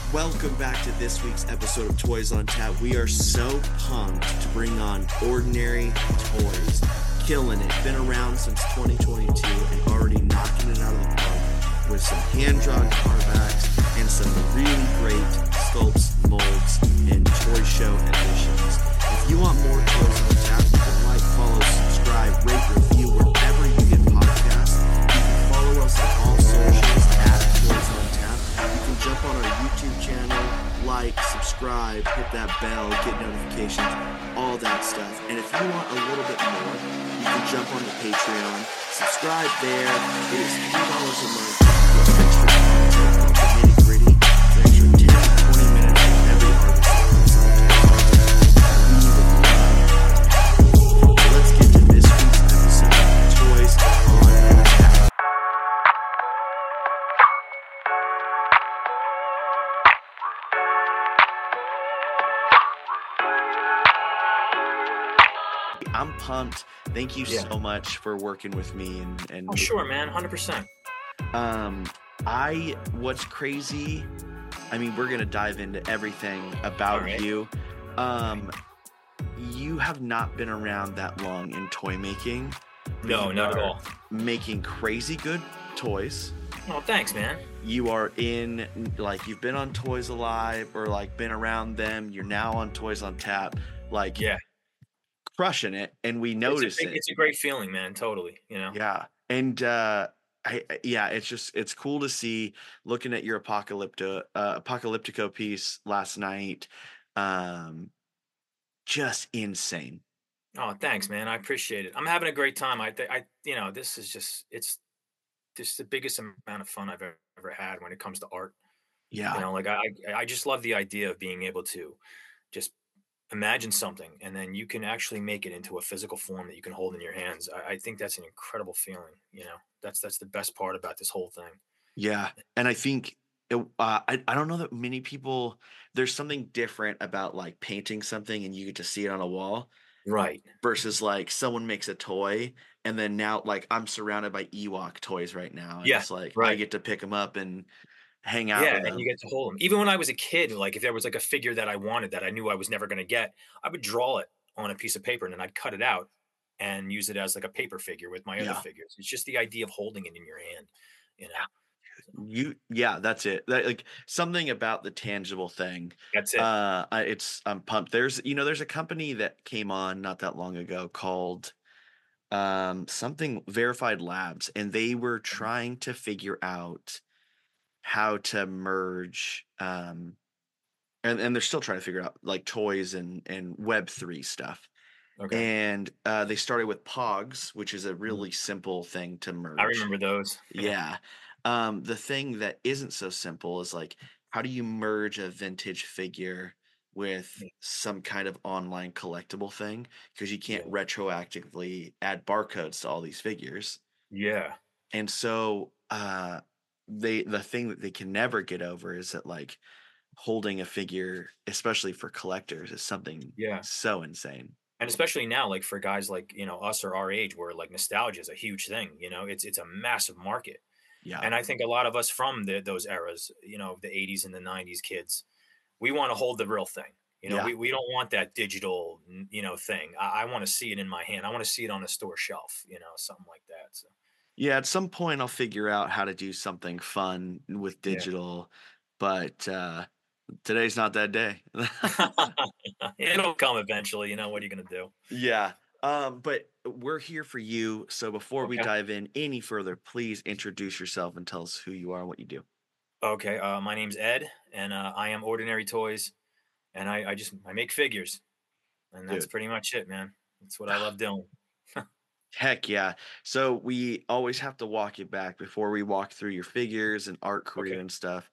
Welcome back to this week's episode of Toys on Tap. We are so pumped to bring on Ordinary Toys. Killing it. Been around since 2022 and already knocking it out of the park with some hand-drawn carbacks and some really great sculpts, molds, and toy show editions. If you want more Toys on Tap, you can like, follow, subscribe, rate, review wherever you get podcasts. You can follow us on all socials at Toys on Tap. You can jump on our YouTube channel, like, subscribe, hit that bell, get notifications, all that stuff. And if you want a little bit more, you can jump on the Patreon, subscribe there. It is $3 a month with extra content called the Nitty Gritty, an extra 10 to 20 minutes of every artist that comes on Toys on Tap. We would love to have you. Let's get to this week's episode of Toys on Tap. I'm pumped. Thank you so much for working with me and Oh, sure, man. 100%. What's crazy, I mean, we're gonna dive into everything about All right. you. You have not been around that long in toy making. No, You not at are all. Making crazy good toys. Oh, thanks, man. You are in, like, you've been on Toys Alive or like been around them. You're now on Toys on Tap, like Yeah. crushing it, and we notice it. It's a great feeling, man. Totally. Yeah. And it's cool to see, looking at your Apocalyptico piece last night. Just insane. Oh, thanks, man. I appreciate it. I'm having a great time. This is it's just the biggest amount of fun I've ever had when it comes to art. Yeah. Like I just love the idea of being able to just imagine something and then you can actually make it into a physical form that you can hold in your hands. I think that's an incredible feeling. That's the best part about this whole thing. Yeah. And I think I don't know that many people, there's something different about like painting something and you get to see it on a wall Right. versus like someone makes a toy and then now like I'm surrounded by Ewok toys right now. And Yeah. it's like I Right. get to pick them up and hang out Yeah, with and them. you get to hold them. Even when I was a kid, like if there was like a figure that I wanted that I knew I was never going to get, I would draw it on a piece of paper and then I'd cut it out and use it as like a paper figure with my other Yeah. figures. It's just the idea of holding it in your hand, you know. That's it. Like something about the tangible thing. That's it. I'm pumped. There's a company that came on not that long ago called something Verified Labs, and they were trying to figure out how to merge and they're still trying to figure out like toys and Web3 stuff. Okay. And they started with Pogs, which is a really simple thing to merge. I remember those. Yeah. The thing that isn't so simple is like, how do you merge a vintage figure with some kind of online collectible thing? Because you can't retroactively add barcodes to all these figures. Yeah. And so the thing that they can never get over is that like holding a figure, especially for collectors, is something so insane. And especially now, like for guys like, us or our age where like nostalgia is a huge thing, it's a massive market. Yeah. And I think a lot of us from those eras, the 80s and the 90s kids, we want to hold the real thing. We don't want that digital, thing. I want to see it in my hand. I want to see it on a store shelf, something like that. So yeah, at some point I'll figure out how to do something fun with digital, but today's not that day. it'll come eventually. What are you going to do? Yeah. But we're here for you. So before we Okay. dive in any further, please introduce yourself and tell us who you are and what you do. Okay. My name's Ed, and I am Ordinary Toys, and I make figures, and that's pretty much it, man. That's what I love doing. Heck yeah. So we always have to walk you back before we walk through your figures and art career and stuff.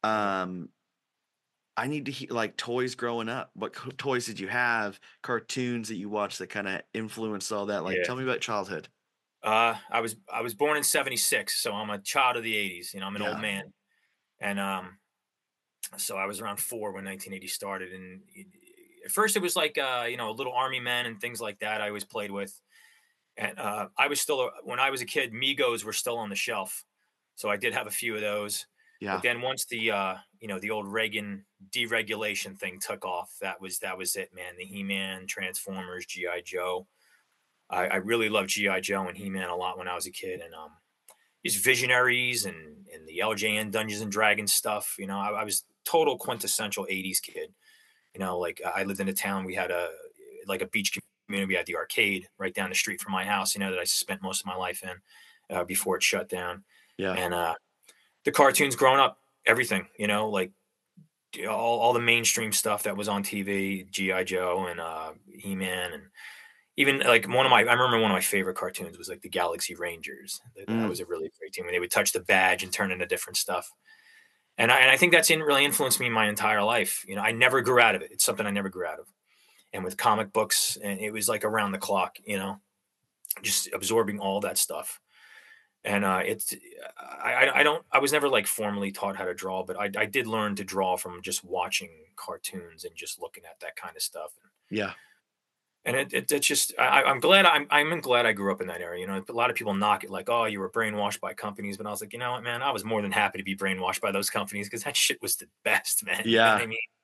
I need to hear like toys growing up. What toys did you have? Cartoons that you watched that kind of influenced all that? Like, tell me about childhood. I was born in '76, so I'm a child of the '80s. I'm an old man, and so I was around 4 when 1980 started. And at first, it was like Little Army Men and things like that. I always played with, and I was still when I was a kid, Migos were still on the shelf, so I did have a few of those. But Yeah. then once the old Reagan deregulation thing took off, that was it, man. The He-Man, Transformers, GI Joe. I really loved GI Joe and He-Man a lot when I was a kid, and these Visionaries and the LJN Dungeons and Dragons stuff. I was total quintessential '80s kid. Like I lived in a town. We had a beach community. We had the arcade right down the street from my house. That I spent most of my life in before it shut down. Yeah. And the cartoons growing up, everything. Like all the mainstream stuff that was on TV, GI Joe and He-Man, and even like I remember one of my favorite cartoons was like the Galaxy Rangers. That was a really great team when they would touch the badge and turn into different stuff. And I think that's really influenced me my entire life. I never grew out of it. It's something I never grew out of. And with comic books, and it was like around the clock, just absorbing all that stuff. And I was never like formally taught how to draw, but I did learn to draw from just watching cartoons and just looking at that kind of stuff. Yeah. And it's just I'm glad I grew up in that area. A lot of people knock it like, oh, you were brainwashed by companies, but I was like, you know what, man, I was more than happy to be brainwashed by those companies because that shit was the best, man. Yeah. You know what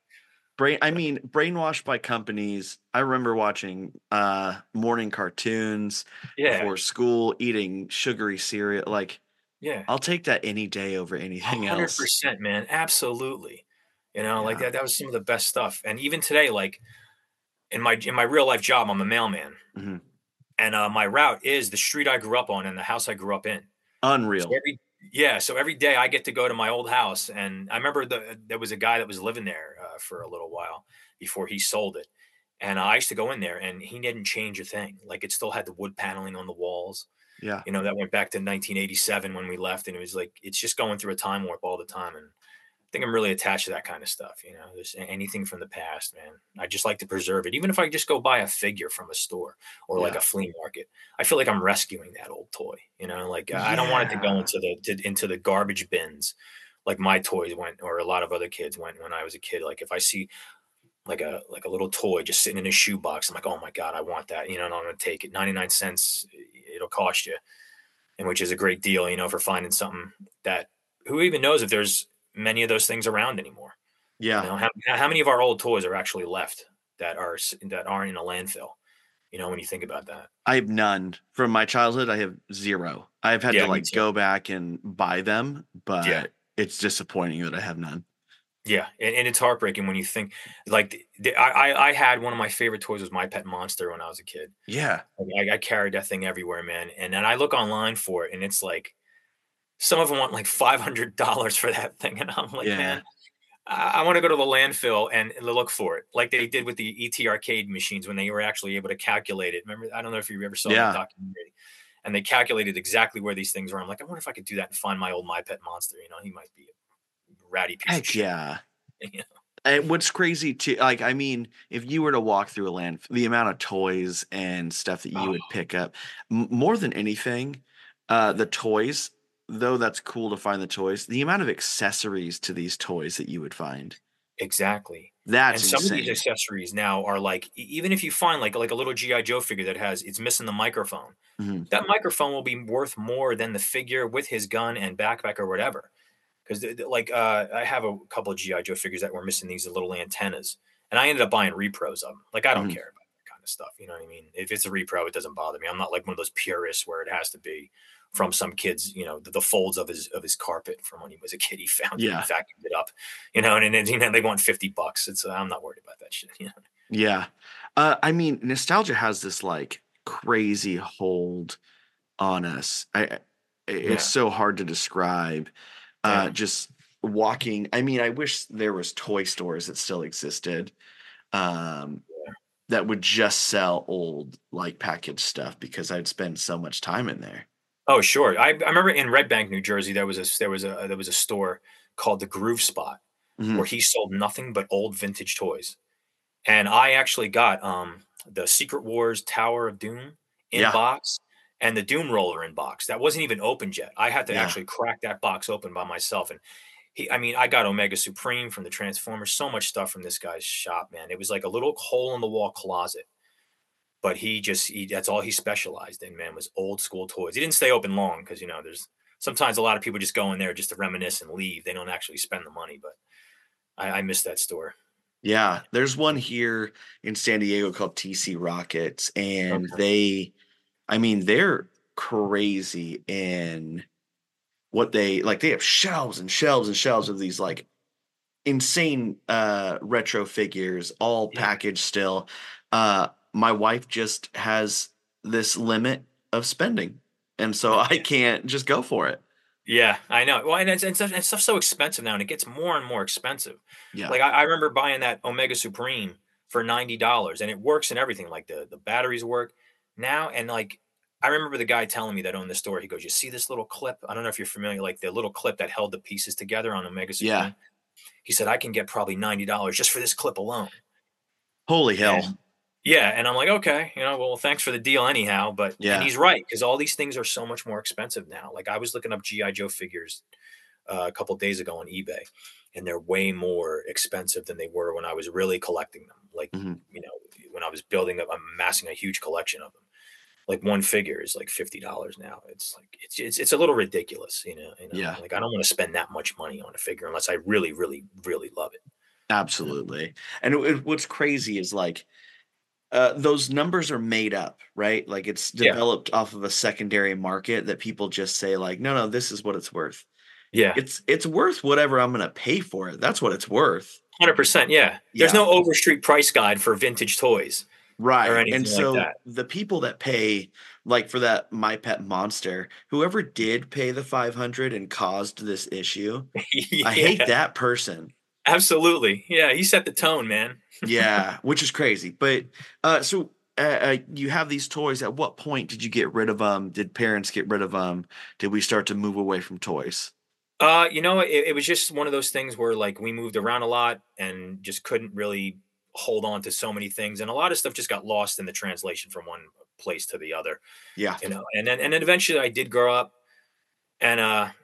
I mean? Brainwashed by companies. I remember watching morning cartoons before school, eating sugary cereal. Like, yeah, I'll take that any day over anything else. 100%, man. Absolutely. Like that was some of the best stuff. And even today, like in my real life job, I'm a mailman. Mm-hmm. And my route is the street I grew up on and the house I grew up in. Unreal. So every day I get to go to my old house. And I remember there was a guy that was living there for a little while before he sold it. And I used to go in there and he didn't change a thing. Like it still had the wood paneling on the walls. Yeah. That went back to 1987 when we left. And it was like, it's just going through a time warp all the time. And I think I'm really attached to that kind of stuff. There's anything from the past, man. I just like to preserve it. Even if I just go buy a figure from a store or like a flea market, I feel like I'm rescuing that old toy. I don't want it to go into the garbage bins like my toys went, or a lot of other kids went when I was a kid. Like if I see like a little toy just sitting in a shoebox, I'm like, oh my God, I want that. And I'm going to take it. 99 cents it'll cost you, and which is a great deal, for finding something that who even knows if there's many of those things around anymore. Yeah. How many of our old toys are actually left that aren't in a landfill? When you think about that. I have none from my childhood. I have zero. I've had to go back and buy them, but it's disappointing that I have none. Yeah. And it's heartbreaking when you think like I had one of my favorite toys was My Pet Monster when I was a kid. Yeah. I carried that thing everywhere, man. And then I look online for it and it's like, some of them want like $500 for that thing. And I'm like, man, I want to go to the landfill and look for it. Like they did with the ET arcade machines when they were actually able to calculate it. Remember, I don't know if you ever saw that documentary. And they calculated exactly where these things were. I'm like, I wonder if I could do that and find my old My Pet Monster. He might be a ratty piece of shit. Yeah. And what's crazy too, like, I mean, if you were to walk through a landfill, the amount of toys and stuff that you would pick up, more than anything, the toys, though that's cool to find the toys, the amount of accessories to these toys that you would find. Exactly. That's and some insane. of these accessories now are like, even if you find like a little GI Joe figure that it's missing the microphone, that microphone will be worth more than the figure with his gun and backpack or whatever. Because I have a couple of GI Joe figures that were missing these little antennas, and I ended up buying repros of them. Like I don't care about that kind of stuff. You know what I mean? If it's a repro, it doesn't bother me. I'm not like one of those purists where it has to be from some kid's, the folds of his carpet from when he was a kid. He found it, he vacuumed it up, and they want $50. I'm not worried about that shit. Yeah. I mean, nostalgia has this like crazy hold on us. It's so hard to describe. Just walking. I mean, I wish there was toy stores that still existed that would just sell old like packaged stuff because I'd spend so much time in there. Oh, sure. I remember in Red Bank, New Jersey, there was a store called the Groove Spot where he sold nothing but old vintage toys. And I actually got the Secret Wars Tower of Doom in box and the Doom Roller in box. That wasn't even opened yet. I had to actually crack that box open by myself. And I got Omega Supreme from the Transformers, so much stuff from this guy's shop, man. It was like a little hole in the wall closet. But that's all he specialized in, man, was old school toys. He didn't stay open long because, there's sometimes a lot of people just go in there just to reminisce and leave. They don't actually spend the money, but I miss that store. Yeah, there's one here in San Diego called TC Rockets, and Okay. they're crazy in what they like. They have shelves and shelves and shelves of these like insane retro figures, all Yeah. packaged still. My wife just has this limit of spending, and so I can't just go for it. Yeah, I know. Well, and stuff's so expensive now, and it gets more and more expensive. Yeah, Like I remember buying that Omega Supreme for $90, and it works and everything. Like the batteries work now, and like I remember the guy telling me that owned the store. He goes, "You see this little clip? I don't know if you're familiar, like the little clip that held the pieces together on Omega yeah. Supreme." He said, "I can get probably $90 just for this clip alone." Holy hell. And yeah, and I'm like, okay, well, thanks for the deal anyhow. And Yeah. he's right, because all these things are so much more expensive now. Like I was looking up GI Joe figures a couple days ago on eBay, and they're way more expensive than they were when I was really collecting them. Like, Mhm. when I was building up, I'm amassing a huge collection of them. Like one figure is like $50 now. It's like it's a little ridiculous, Yeah. Like I don't want to spend that much money on a figure unless I really, really, really love it. Absolutely. And what's crazy is like those numbers are made up, right? Like it's Yeah, developed off of a secondary market that people just say like, no, no, this is what it's worth. yeah. It's worth whatever I'm going to pay for it. That's what it's worth. 100%, yeah. There's Yeah. no Overstreet price guide for vintage toys or Right. And anything like so that. the people that pay like for that My Pet Monster, whoever did pay the 500 and caused this issue, I hate Yeah, that person. absolutely. Yeah, he set the tone, man. Yeah, which is crazy. But you have these toys. At what point did you get rid of them? Did parents get rid of them? Did we start to move away from toys? It was just one of those things where like we moved around a lot and just couldn't really hold on to so many things, and a lot of stuff just got lost in the translation from one place to the other. Yeah, And then eventually I did grow up, and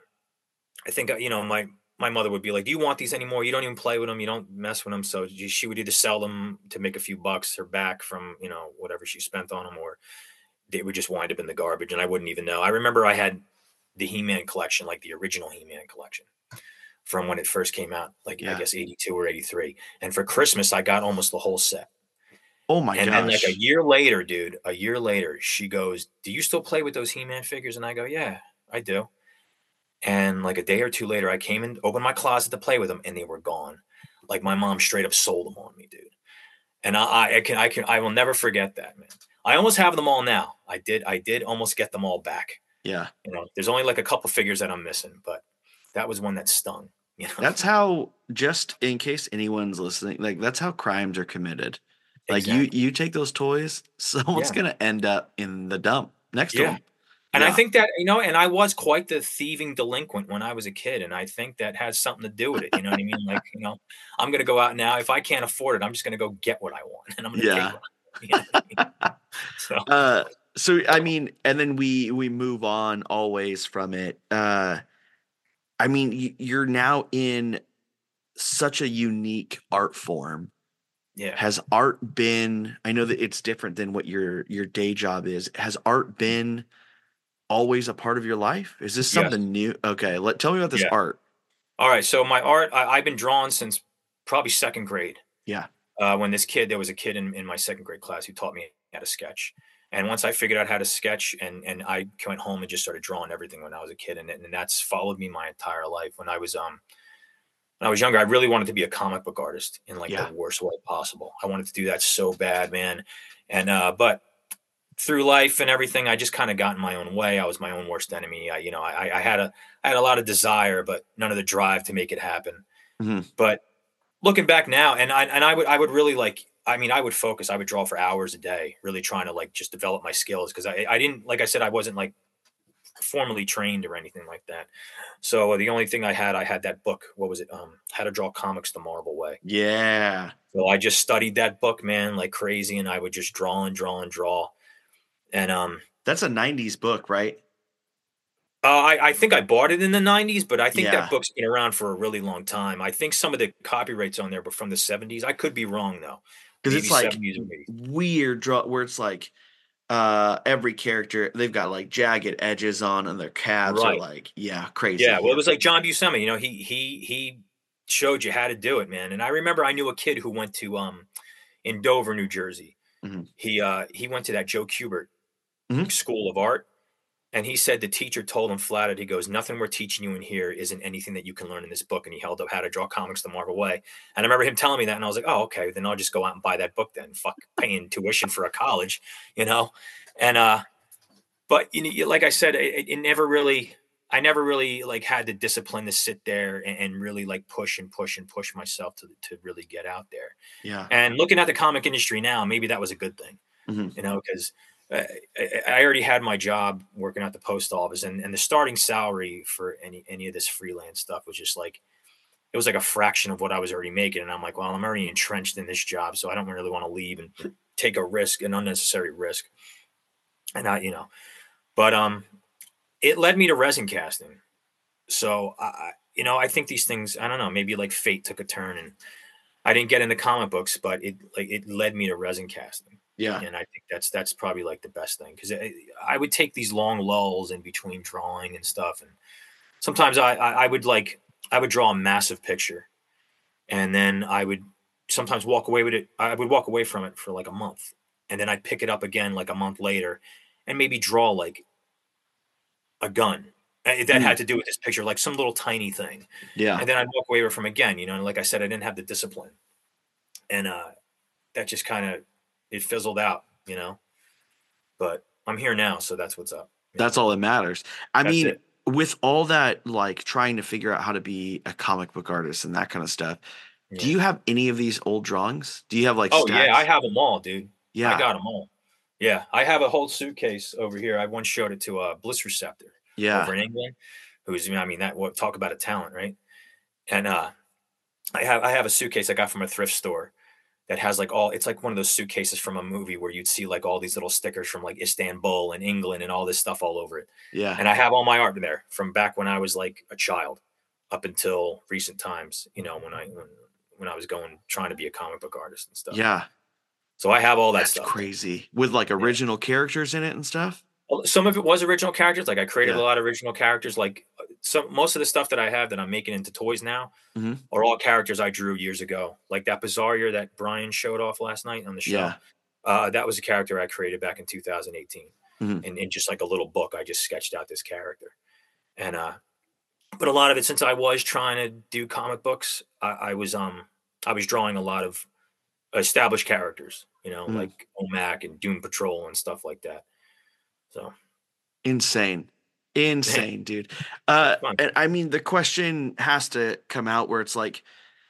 I think my mother would be like, "Do you want these anymore? You don't even play with them. You don't mess with them." So she would either sell them to make a few bucks or back from whatever she spent on them, or they would just wind up in the garbage, and I wouldn't even know. I remember I had the He-Man collection, like the original He-Man collection from when it first came out, like I yeah. guess 82 or 83. And for Christmas, I got almost the whole set. Oh my And then like a gosh. year later, dude, a year later, she goes, "Do you still play with those He-Man figures?" And I go, "Yeah, I do." And like a day or two later, I came and opened my closet to play with them, and they were gone. Like my mom straight up sold them on me, dude. And I will never forget that, man. I almost have them all now. I did almost get them all back. Yeah. There's only like a couple figures that I'm missing, but that was one that stung. That's how, just in case anyone's listening, like that's how crimes are committed. Like Exactly. you take those toys, someone's Yeah. gonna end up in the dump next to Yeah. them. And I Yeah. think that, and I was quite the thieving delinquent when I was a kid. And I think that has something to do with it. You know what I mean? Like, I'm going to go out now. If I can't afford it, I'm just going to go get what I want and I'm going to take Yeah. what I want. You know what I mean? So, So I mean, and then we move on always from it. I mean, you're now in such a unique art form. yeah. Has art been, I know that it's different than what your day job is. Has art been always a part of your life? Is this Yes. something new? Okay, tell me about this Yeah. art. All right. So my art, I've been drawing since probably second grade. Yeah. When there was a kid in my second grade class who taught me how to sketch. And once I figured out how to sketch, and I went home and just started drawing everything when I was a kid, and that's followed me my entire life. When I was younger, I really wanted to be a comic book artist in like the Yeah. worst way possible. I wanted to do that so bad, man. And but through life and everything, I just kind of got in my own way. I was my own worst enemy. I had a lot of desire, but none of the drive to make it happen. Hmm. But looking back now, and I would really like. I mean, I would focus. I would draw for hours a day, really trying to like just develop my skills, because I didn't, like I said, I wasn't like formally trained or anything like that. So the only thing I had that book. What was it? How to Draw Comics the Marvel Way. Yeah. So I just studied that book, man, like crazy, and I would just draw and draw and draw. And That's a 90s book, right? I think I bought it in the 90s, but I think that Yeah. book's been around for a really long time. I think some of the copyrights on there were from the 70s. I could be wrong though. Because Maybe it's like 70s or 80s. weird draw where it's like every character they've got like jagged edges on, and their calves are Right. like crazy. Yeah. Well, it was like John Buscema. You know, he showed you how to do it, man. And I remember I knew a kid who went to in Dover, New Jersey. Hmm. He went to that Joe Kubert Hmm. School of Art. And he said the teacher told him flat out, he goes, nothing we're teaching you in here isn't anything that you can learn in this book. And he held up How to Draw Comics the Marvel Way. And I remember him telling me that. And I was like, oh, okay, then I'll just go out and buy that book then. Fuck paying tuition for a college, you know? And, but like I said, it never really, I never really like had the discipline to sit there and really like push and push and push myself to really get out there. Yeah. And looking at the comic industry now, maybe that was a good thing, you know, because I already had my job working at the post office, and the starting salary for any of this freelance stuff was just like, it was like a fraction of what I was already making. And I'm like, well, I'm already entrenched in this job, so I don't really want to leave and take a risk, an unnecessary risk. And but it led me to resin casting. So I think these things, I don't know, maybe like fate took a turn, and I didn't get into comic books, but it led me to resin casting. Yeah. And I think that's probably like the best thing, because I would take these long lulls in between drawing and stuff, and sometimes I would draw a massive picture, and then I would sometimes walk away with it. I would walk away from it for like a month, and then I'd pick it up again like a month later, and maybe draw like a gun that had to do with this picture, like some little tiny thing. Yeah. And then I'd walk away from again, and like I said, I didn't have the discipline, and that just kind of, it fizzled out, but I'm here now. So that's what's up. That's all that matters. I That's mean, it. with all that, like trying to figure out how to be a comic book artist and that kind of stuff, do Yeah. you have any of these old drawings? Do you have like Oh stacks? yeah, I have them all, dude. Yeah. I got them all. Yeah, I have a whole suitcase over here. I once showed it to a Bliss Receptor Yeah. over in England, who's, I mean, talk about a talent, right? And I have a suitcase I got from a thrift store that has like it's like one of those suitcases from a movie where you'd see like all these little stickers from like Istanbul and England and all this stuff all over it. Yeah. And I have all my art there from back when I was like a child up until recent times, when I was trying to be a comic book artist and stuff. Yeah. So I have all that That's stuff. crazy. With like original characters in it and stuff? Some of it was original characters. Like I created Yeah. a lot of original characters. Like most of the stuff that I have that I'm making into toys now Mhm. are all characters I drew years ago. Like that Bizarrier that Brian showed off last night on the show. Yeah. That was a character I created back in 2018. Mhm. And in just like a little book, I just sketched out this character. And but a lot of it, since I was trying to do comic books, I was drawing a lot of established characters, like OMAC and Doom Patrol and stuff like that. So Insane, dude. fun. And I mean, the question has to come out where it's like,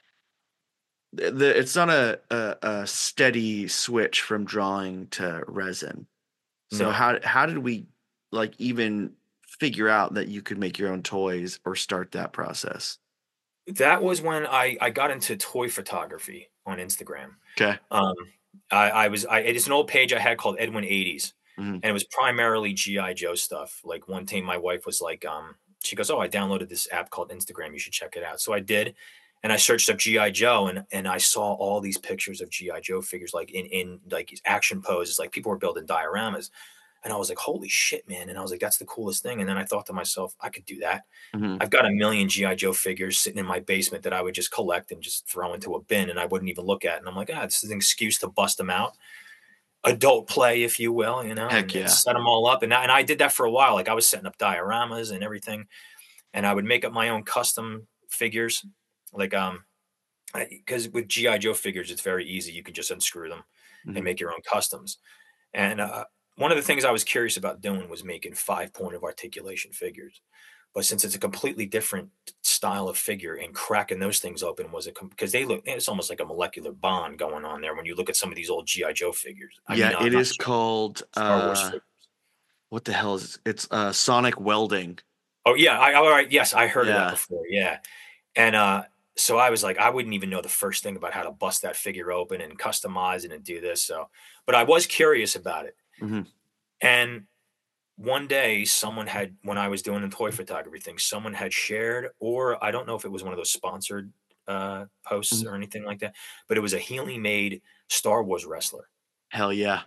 it's not a steady switch from drawing to resin. So No. how did we like even figure out that you could make your own toys or start that process? That was when I got into toy photography on Instagram. Okay. It's an old page I had called Edwin 80s. Mhm. And it was primarily GI Joe stuff. Like one time my wife was like, she goes, "Oh, I downloaded this app called Instagram. You should check it out." So I did. And I searched up GI Joe, and I saw all these pictures of GI Joe figures, like in like action poses, like people were building dioramas. And I was like, holy shit, man. And I was like, that's the coolest thing. And then I thought to myself, I could do that. Mhm. I've got a million GI Joe figures sitting in my basement that I would just collect and just throw into a bin, and I wouldn't even look at. And I'm like, this is an excuse to bust them out. Adult play, if you will, Heck yeah. and set them all up. And I did that for a while. Like I was setting up dioramas and everything, and I would make up my own custom figures. Like, because with GI Joe figures, it's very easy. You can just unscrew them Mhm. and make your own customs. And one of the things I was curious about doing was making 5-point of articulation figures. But since it's a completely different style of figure, and cracking those things open because it's almost like a molecular bond going on there when you look at some of these old GI Joe figures. It is called Star Wars figures. what the hell is it? It's sonic welding. Oh yeah, all right. Yes, I heard of Yeah. that before. Yeah, and so I was like, I wouldn't even know the first thing about how to bust that figure open and customize it and do this. So, but I was curious about it, Mhm. and one day when I was doing the toy photography thing, someone had shared, or I don't know if it was one of those sponsored posts Mhm. or anything like that, but it was a Healy made Star Wars wrestler. Hell yeah.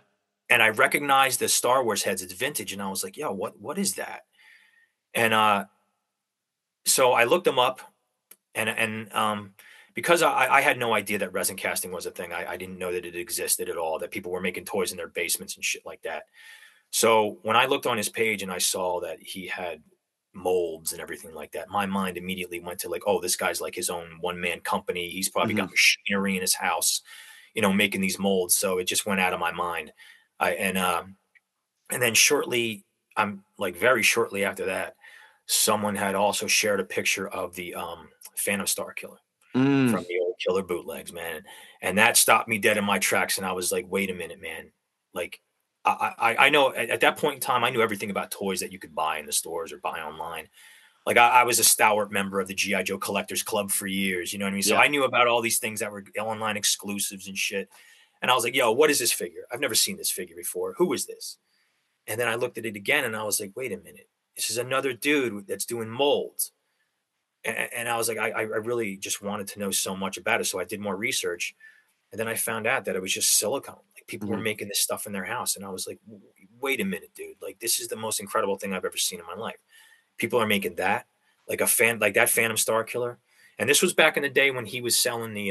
and I recognized the Star Wars heads. It's vintage, and I was like, "Yo, what is that?" And so I looked them up, and because I had no idea that resin casting was a thing. I didn't know that it existed at all. That people were making toys in their basements and shit like that. So when I looked on his page and I saw that he had molds and everything like that, my mind immediately went to like, oh, this guy's like his own one-man company. He's probably got machinery in his house, making these molds. So it just went out of my mind. And then very shortly after that, someone had also shared a picture of the Phantom Star Killer from the old Killer bootlegs, man. And that stopped me dead in my tracks. And I was like, wait a minute, man. Like, I know at that point in time, I knew everything about toys that you could buy in the stores or buy online. Like I was a stalwart member of the G.I. Joe Collectors Club for years. You know what I mean? So I knew about all these things that were online exclusives and shit. And I was like, yo, what is this figure? I've never seen this figure before. Who is this? And then I looked at it again and I was like, wait a minute. This is another dude that's doing molds. And I was like, I really just wanted to know so much about it. So I did more research. And then I found out that it was just silicone. Like people were making this stuff in their house. And I was like, wait a minute, dude. Like this is the most incredible thing I've ever seen in my life. People are making that, like that Phantom Star Killer. And this was back in the day when he was selling the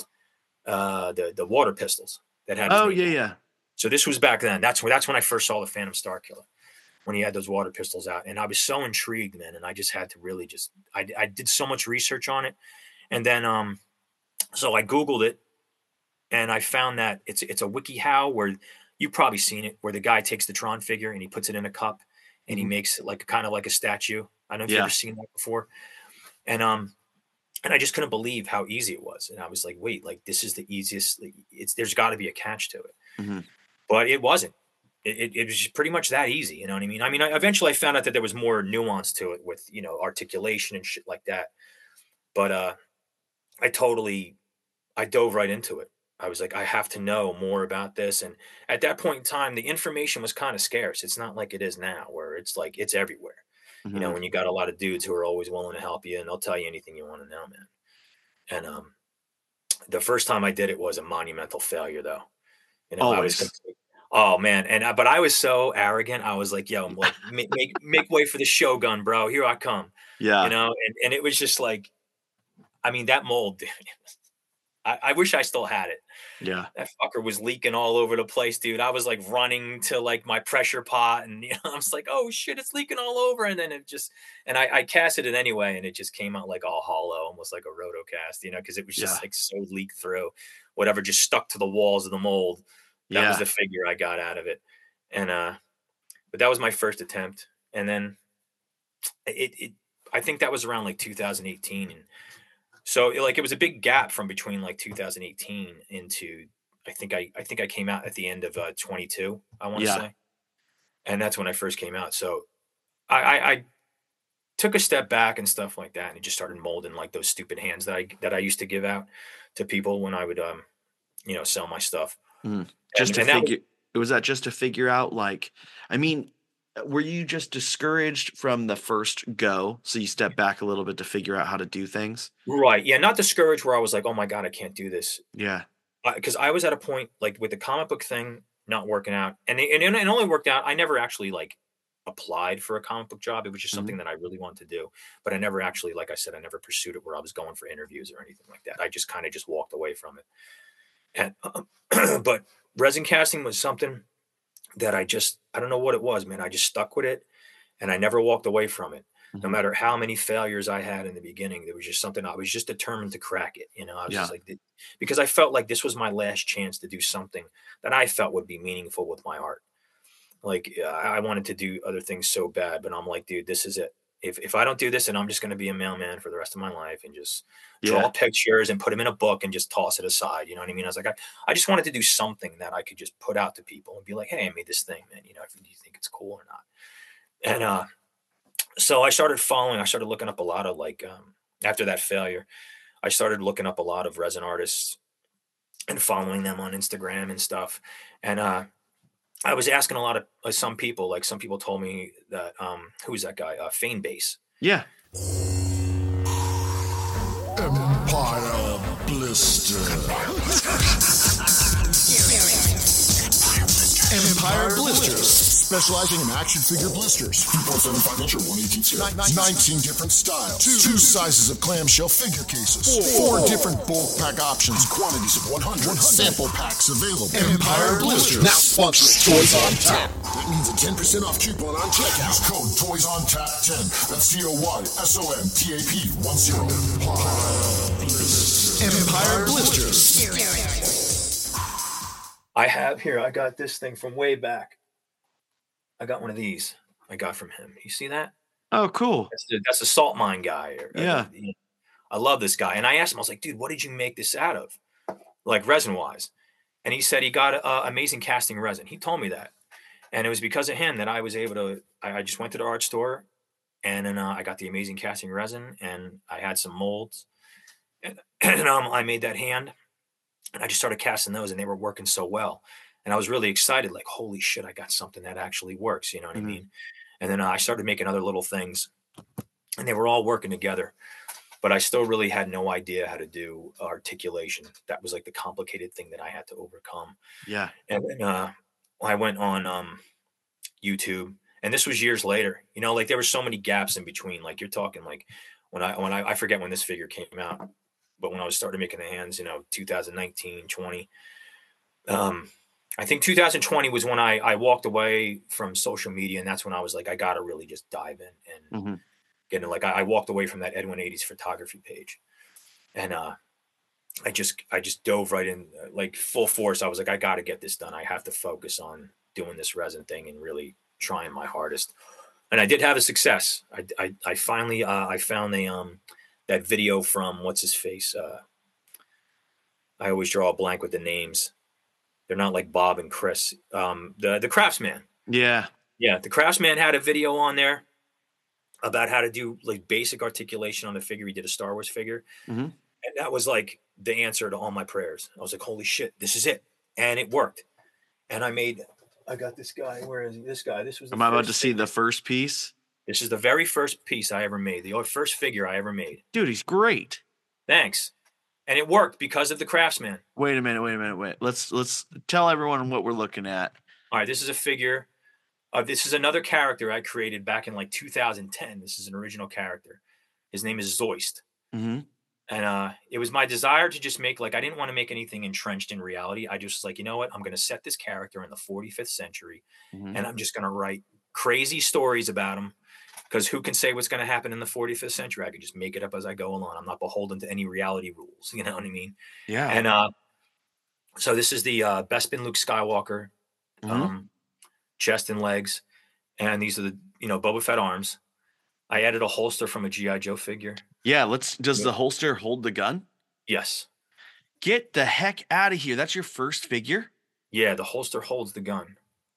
water pistols that had. Oh yeah. So this was back then. That's when I first saw the Phantom Star Killer, when he had those water pistols out. And I was so intrigued, man. And I just had to really I did so much research on it. And then, so I Googled it and I found that it's a WikiHow where you've probably seen it, where the guy takes the Tron figure and he puts it in a cup and he makes it like kind of like a statue. I don't know if you've ever seen that before. And I just couldn't believe how easy it was. And I was like, wait, like this is the easiest. There's got to be a catch to it. But it wasn't. It was just pretty much that easy. You know what I mean? I mean, eventually I found out that there was more nuance to it with, articulation and shit like that. But I dove right into it. I was like, I have to know more about this. And at that point in time, the information was kind of scarce. It's not like it is now where it's like, it's everywhere. When you got a lot of dudes who are always willing to help you and they'll tell you anything you want to know, man. And the first time I did it was a monumental failure though. Always. Oh man. But I was so arrogant. I was like, yo, like, make way for the Shogun, bro. Here I come. Yeah. And it was just like, I mean, that mold, dude, I wish I still had it. Yeah. That fucker was leaking all over the place, dude. I was like running to like my pressure pot and I was like, oh shit, it's leaking all over. And then I casted it anyway. And it just came out like all hollow, almost like a rotocast, because it was just like so leaked through, whatever just stuck to the walls of the mold. That was the figure I got out of it. And, but that was my first attempt. And then I think that was around like 2018. And so it was a big gap from between like 2018 into, I think I came out at the end of 22, I want to say. And that's when I first came out. So I took a step back and stuff like that. And it just started molding like those stupid hands that I used to give out to people when I would, sell my stuff. Was that just to figure out, like, I mean, were you just discouraged from the first go? So you stepped back a little bit to figure out how to do things? Right. Yeah. Not discouraged where I was like, oh my God, I can't do this. Yeah. Because I was at a point like with the comic book thing not working out and it only worked out. I never actually like applied for a comic book job. It was just something that I really wanted to do, but I never actually, like I said, I never pursued it where I was going for interviews or anything like that. I just kind of just walked away from it. And, but resin casting was something that I don't know what it was, man. I just stuck with it and I never walked away from it. No matter how many failures I had in the beginning, there was just something I was just determined to crack it. I was just like, because I felt like this was my last chance to do something that I felt would be meaningful with my art. Like I wanted to do other things so bad, but I'm like, dude, this is it. If I don't do this, then I'm just going to be a mailman for the rest of my life and just draw pictures and put them in a book and just toss it aside. You know what I mean? I was like, I just wanted to do something that I could just put out to people and be like, hey, I made this thing, man. Do you think it's cool or not? And so I started looking up a lot of like, after that failure, I started looking up a lot of resin artists and following them on Instagram and stuff. And I was asking a lot of some people told me that, who's that guy? Fane Base. Yeah. Empire Blister. Blisters, specializing in action figure blisters. 2.75 inch or 1/18 scale. 19 different styles. 2 sizes of clamshell figure cases. 4 different bulk pack options. Quantities of 100 sample packs available. Empire Blisters. Now sponsoring Toys on Tap. That means a 10% off coupon on checkout. Use code Toys on Tap 10. That's TOYSONTAP10. Empire Blisters. I have here, I got this thing from way back. I got one of these I got from him. You see that? Oh, cool. That's the salt mine guy. Yeah. I love this guy. And I asked him, I was like, dude, what did you make this out of? Like resin wise. And he said he got amazing casting resin. He told me that. And it was because of him that I was able to, I just went to the art store and then I got the amazing casting resin and I had some molds and I made that hand. And I just started casting those and they were working so well. And I was really excited, like, holy shit, I got something that actually works. You know what I mean? And then I started making other little things and they were all working together. But I still really had no idea how to do articulation. That was like the complicated thing that I had to overcome. Yeah. And then I went on YouTube and this was years later, you know, like there were so many gaps in between. Like you're talking like when I forget when this figure came out. But when I was starting making the hands, you know, 2019, 20, I think 2020 was when I walked away from social media. And that's when I was like, I got to really just dive in and get in. Like I walked away from that Edwin 80s photography page and I just dove right in like full force. I was like, I got to get this done. I have to focus on doing this resin thing and really trying my hardest. And I did have a success. I finally, I found that video from what's his face. I always draw a blank with the names. They're not like Bob and Chris. The Craftsman. Yeah. Yeah. The Craftsman had a video on there about how to do like basic articulation on the figure. He did a Star Wars figure. And that was like the answer to all my prayers. I was like, holy shit, this is it. And it worked. And I got this guy. Where is he? This guy. This was. Am I about to see the first piece? This is the very first piece I ever made. The first figure I ever made. Dude, he's great. Thanks. And it worked because of the Craftsman. Wait a minute. Let's tell everyone what we're looking at. All right, this is a figure. This is another character I created back in like 2010. This is an original character. His name is Zoist. And it was my desire to just make, like, I didn't want to make anything entrenched in reality. I just was like, you know what? I'm going to set this character in the 45th century and I'm just going to write crazy stories about him. Because who can say what's going to happen in the 45th century? I could just make it up as I go along. I'm not beholden to any reality rules. You know what I mean? Yeah. And so this is the Bespin Luke Skywalker chest and legs. And these are the, Boba Fett arms. I added a holster from a G.I. Joe figure. Yeah. Does the holster hold the gun? Yes. Get the heck out of here. That's your first figure? Yeah. The holster holds the gun.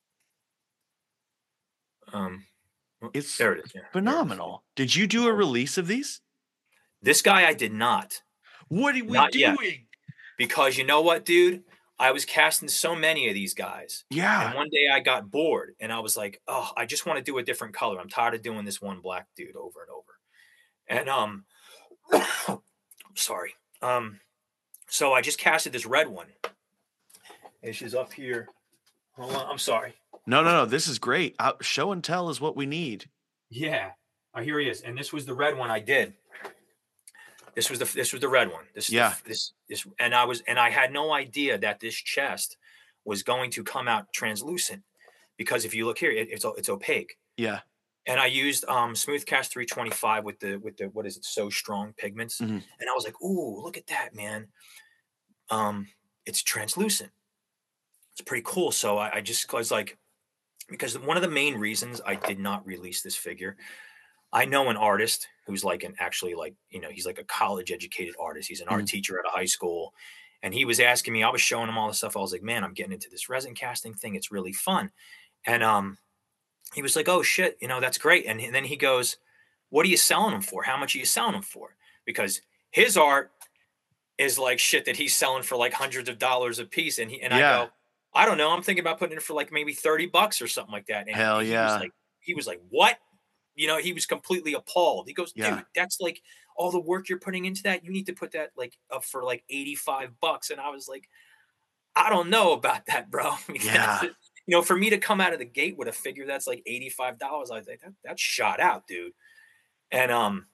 It's there it is. Yeah, phenomenal. Did you do a release of these? This guy I did not. What are we doing? Yet. Because you know what, dude? I was casting so many of these guys. Yeah. And one day I got bored and I was like, oh, I just want to do a different color. I'm tired of doing this one black dude over and over. And sorry. So I just casted this red one. And she's up here. Hold on. I'm sorry. No. This is great. Show and tell is what we need. Yeah. Here he is. And this was the red one I did. This was the red one. And I had no idea that this chest was going to come out translucent because if you look here, it's opaque. Yeah. And I used Smoothcast 325 with the what is it? So Strong pigments. And I was like, ooh, look at that, man. It's translucent. It's pretty cool. So I was like, because one of the main reasons I did not release this figure, I know an artist who's like he's like a college educated artist. He's an art teacher at a high school. And he was asking me, I was showing him all this stuff. I was like, man, I'm getting into this resin casting thing. It's really fun. And he was like, oh shit, that's great. And then he goes, what are you selling them for? How much are you selling them for? Because his art is like shit that he's selling for like hundreds of dollars a piece. And I go, I don't know. I'm thinking about putting it for like maybe $30 or something like that. And hell yeah. He was like, what? He was completely appalled. He goes, dude, that's like all the work you're putting into that. You need to put that like up for like $85. And I was like, I don't know about that, bro. Yeah. you know, for me to come out of the gate with a figure that's like $85, I was like, that's shot out, dude. And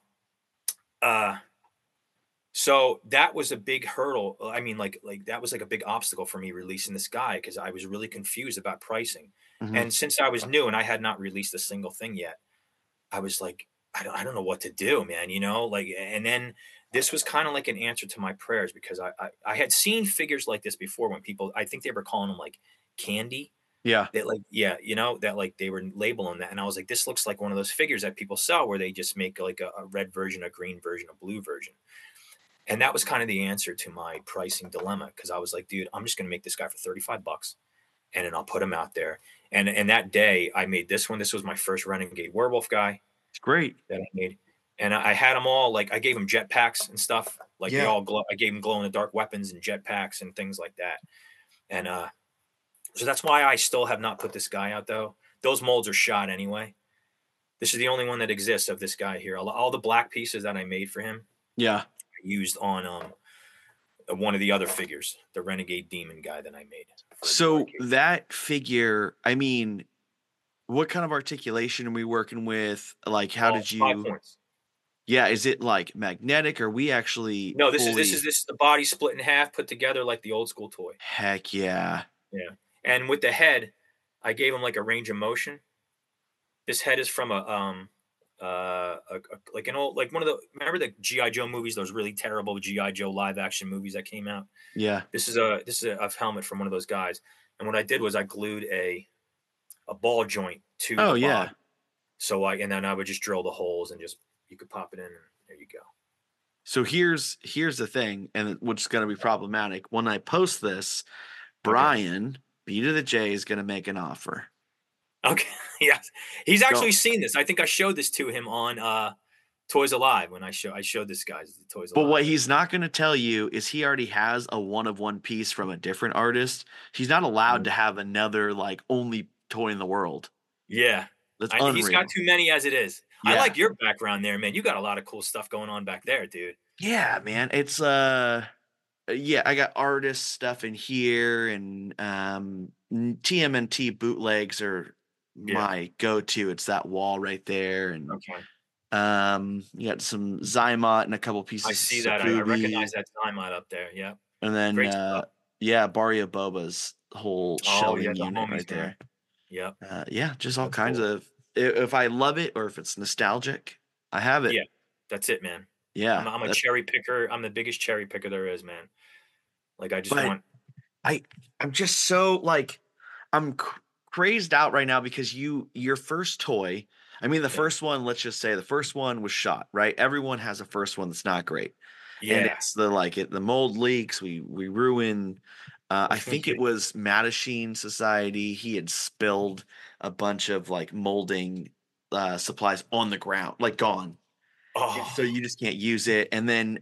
so that was a big hurdle. I mean, like that was like a big obstacle for me releasing this guy because I was really confused about pricing. Mhm. And since I was new and I had not released a single thing yet, I was like, I don't know what to do, man. You know, like, and then this was kind of like an answer to my prayers because I had seen figures like this before when people, I think they were calling them like candy. Yeah. That like, yeah, you know, that like they were labeling that. And I was like, this looks like one of those figures that people sell where they just make like a red version, a green version, a blue version. And that was kind of the answer to my pricing dilemma because I was like, dude, I'm just going to make this guy for $35 and then I'll put him out there. And that day I made this one. This was my first Renegade Werewolf guy. It's great. That I made. And I had them all, like I gave them jetpacks and stuff. Like they all glow. I gave them glow in the dark weapons and jetpacks and things like that. And so that's why I still have not put this guy out though. Those molds are shot anyway. This is the only one that exists of this guy here. All the black pieces that I made for him. Yeah. Used on one of the other figures, the Renegade Demon guy that I made. So that figure, I mean, what kind of articulation are we working with? Like, how did you? 5 points. Yeah, is it like magnetic? Or we actually? No, this is the body split in half, put together like the old school toy. Heck yeah! Yeah, and with the head, I gave him like a range of motion. This head is from like an old, like one of the, remember the G.I. Joe movies, those really terrible G.I. Joe live action movies that came out? Yeah. This is a helmet from one of those guys. And what I did was I glued a ball joint to the body. So and then I would just drill the holes and just, you could pop it in and there you go. So here's the thing, and which is going to be problematic. When I post this, Brian, B to the J, is going to make an offer. Okay. Yes. He's actually seen this. I think I showed this to him on Toys Alive when I showed this guy the Toys Alive. But what he's not going to tell you is he already has a one-of-one piece from a different artist. He's not allowed to have another like only toy in the world. Yeah. That's unreal. He's got too many as it is. Yeah. I like your background there, man. You got a lot of cool stuff going on back there, dude. Yeah, man. It's yeah, I got artist stuff in here, and TMNT bootlegs are my go-to. It's that wall right there, and you got some Zymot and a couple pieces. I see that. I recognize that Zymot up there. Yeah. And then Barrio Boba's whole shelving unit right there. Yeah. Yeah, just all kinds of. If I love it or if it's nostalgic, I have it. Yeah, that's it, man. Yeah, I'm a cherry picker. I'm the biggest cherry picker there is, man. Like I just want. I'm just so like, I'm crazed out right now because your first toy. I mean, the first one. Let's just say the first one was shot. Right, everyone has a first one that's not great. Yeah, and it's the mold leaks. We ruin. I think it was Mattachine Society. He had spilled a bunch of like molding supplies on the ground, like gone. Oh. So you just can't use it. And then,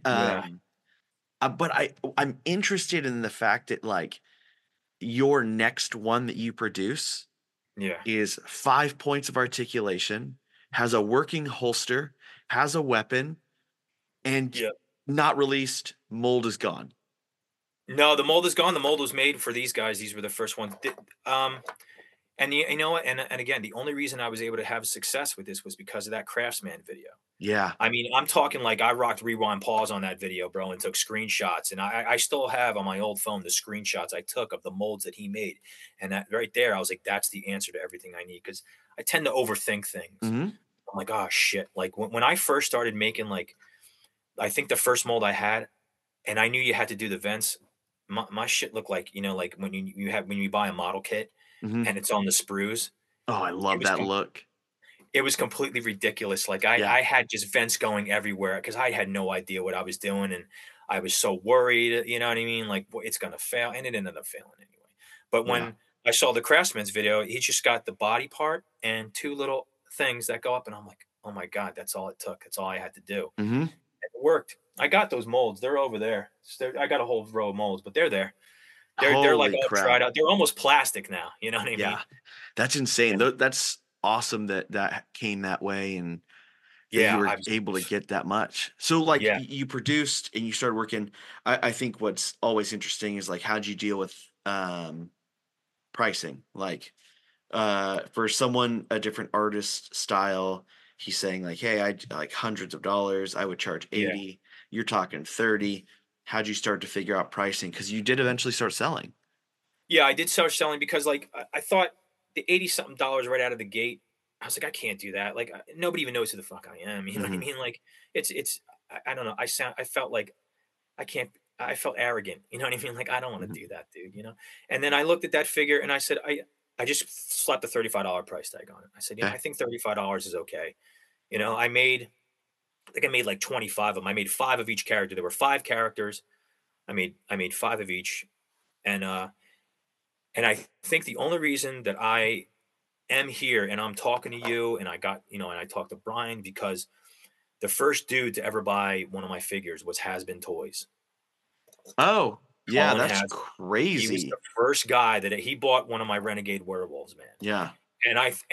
but I'm interested in the fact that like your next one that you produce, is 5 points of articulation, has a working holster, has a weapon, and not released. Mold is gone. No, the mold is gone. The mold was made for these guys. These were the first ones. And you know what? And again, the only reason I was able to have success with this was because of that Craftsman video. Yeah. I mean, I'm talking like I rocked rewind pause on that video, bro, and took screenshots. And I still have on my old phone the screenshots I took of the molds that he made. And that right there, I was like, that's the answer to everything I need. Because I tend to overthink things. Mm-hmm. I'm like, oh, shit. Like when I first started making, like, I think the first mold I had, and I knew you had to do the vents, my shit looked like, you know, like when you buy a model kit and it's on the sprues. Oh, I love that look. It was completely ridiculous. Like I had just vents going everywhere because I had no idea what I was doing. And I was so worried, you know what I mean? Like it's going to fail. And it ended up failing anyway. But when I saw the Craftsman's video, he just got the body part and two little things that go up. And I'm like, oh my God, that's all it took. That's all I had to do. Mm-hmm. It worked. I got those molds. They're over there. I got a whole row of molds, but they're there. They're like all tried out. They're almost plastic now. You know what I mean? Yeah, that's insane. Yeah. That's awesome that came that way, and you were able to get that much. So like you produced and you started working. I think what's always interesting is like how'd you deal with pricing. Like for someone, a different artist style, he's saying like, hey, I like hundreds of dollars. I would charge 80. Yeah. You're talking 30. How'd you start to figure out pricing? Because you did eventually start selling. Yeah, I did start selling because like I thought the $80-something right out of the gate. I was like, I can't do that. Like nobody even knows who the fuck I am. You know what I mean? Like it's I don't know. I felt like I felt arrogant. You know what I mean? Like I don't want to do that, dude. You know. And then I looked at that figure and I said, I just slapped a $35 price tag on it. I said, I think $35 is okay. You know, I think I made like 25 of them. I made 5 of each character. There were 5 characters. I made 5 of each, and I think the only reason that I am here and I'm talking to you and I got, and I talked to Brian because the first dude to ever buy one of my figures was Has Been Toys. Oh, yeah, that's crazy. He was the first guy that he bought one of my Renegade Werewolves, man. Yeah. And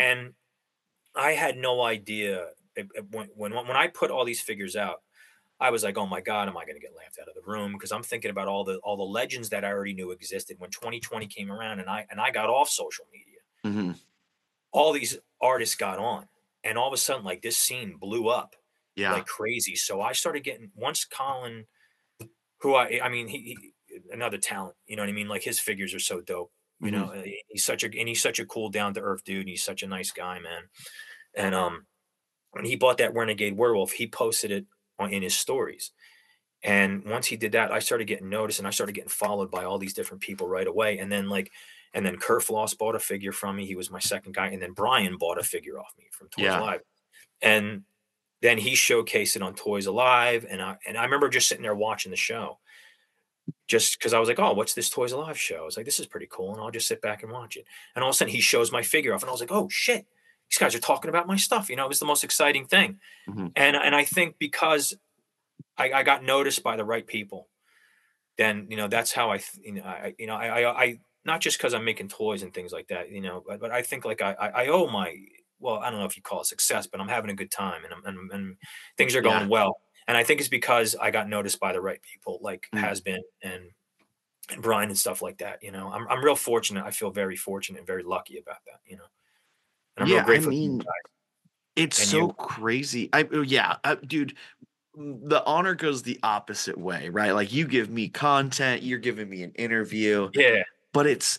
I had no idea when I put all these figures out, I was like, oh my God, am I going to get laughed out of the room? Because I'm thinking about all the legends that I already knew existed when 2020 came around and I got off social media. All these artists got on, and all of a sudden, like this scene blew up like crazy. So I started getting, once Colin, who I mean, he another talent, you know what I mean? Like his figures are so dope. You know, he's such a cool, down to earth dude. And he's such a nice guy, man. And when he bought that Renegade Werewolf, he posted it in his stories. And once he did that, I started getting noticed and I started getting followed by all these different people right away. And then Kerfloss bought a figure from me. He was my second guy. And then Brian bought a figure off me from Toys Alive. And then he showcased it on Toys Alive. And I remember just sitting there watching the show just because I was like, oh, what's this Toys Alive show? I was like, this is pretty cool. And I'll just sit back and watch it. And all of a sudden he shows my figure off and I was like, oh shit, these guys are talking about my stuff. You know, it was the most exciting thing. And I think because I got noticed by the right people, then, that's how I not just because I'm making toys and things like that, but I think like I owe well, I don't know if you call it success, but I'm having a good time and things are going well. And I think it's because I got noticed by the right people, like Has Been and Brian and stuff like that. I'm real fortunate. I feel very fortunate and very lucky about that, And I'm real grateful. It's so crazy. Dude, the honor goes the opposite way, right? Like you give me content, you're giving me an interview. Yeah. But it's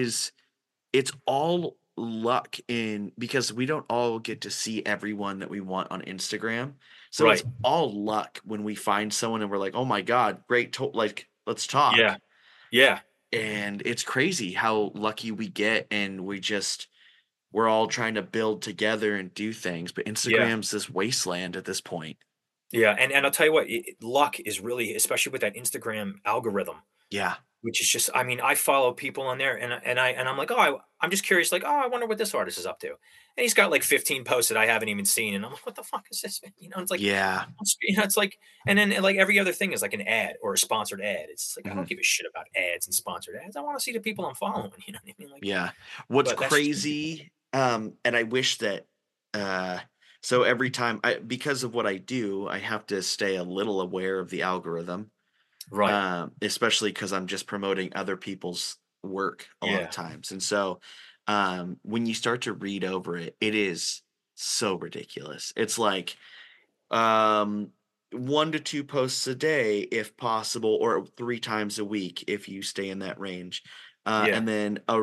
all luck because we don't all get to see everyone that we want on Instagram. So it's all luck when we find someone and we're like, oh my God, great. Like, let's talk. Yeah. Yeah. And it's crazy how lucky we get. And we're all trying to build together and do things. But Instagram's this wasteland at this point. Yeah. And I'll tell you what, luck is really, especially with that Instagram algorithm. Yeah. Which is just, I mean, I follow people on there and I'm like, I'm just curious, like, I wonder what this artist is up to. And he's got like 15 posts that I haven't even seen. And I'm like, what the fuck is this? It's like, it's like, and then like every other thing is like an ad or a sponsored ad. It's like, I don't give a shit about ads and sponsored ads. I want to see the people I'm following. You know what I mean? Like, yeah. What's crazy. And I wish that, so every time because of what I do, I have to stay a little aware of the algorithm. Right. Especially because I'm just promoting other people's work a lot of times. And so when you start to read over it, it is so ridiculous. It's like 1 to 2 posts a day, if possible, or 3 times a week, if you stay in that range. And then a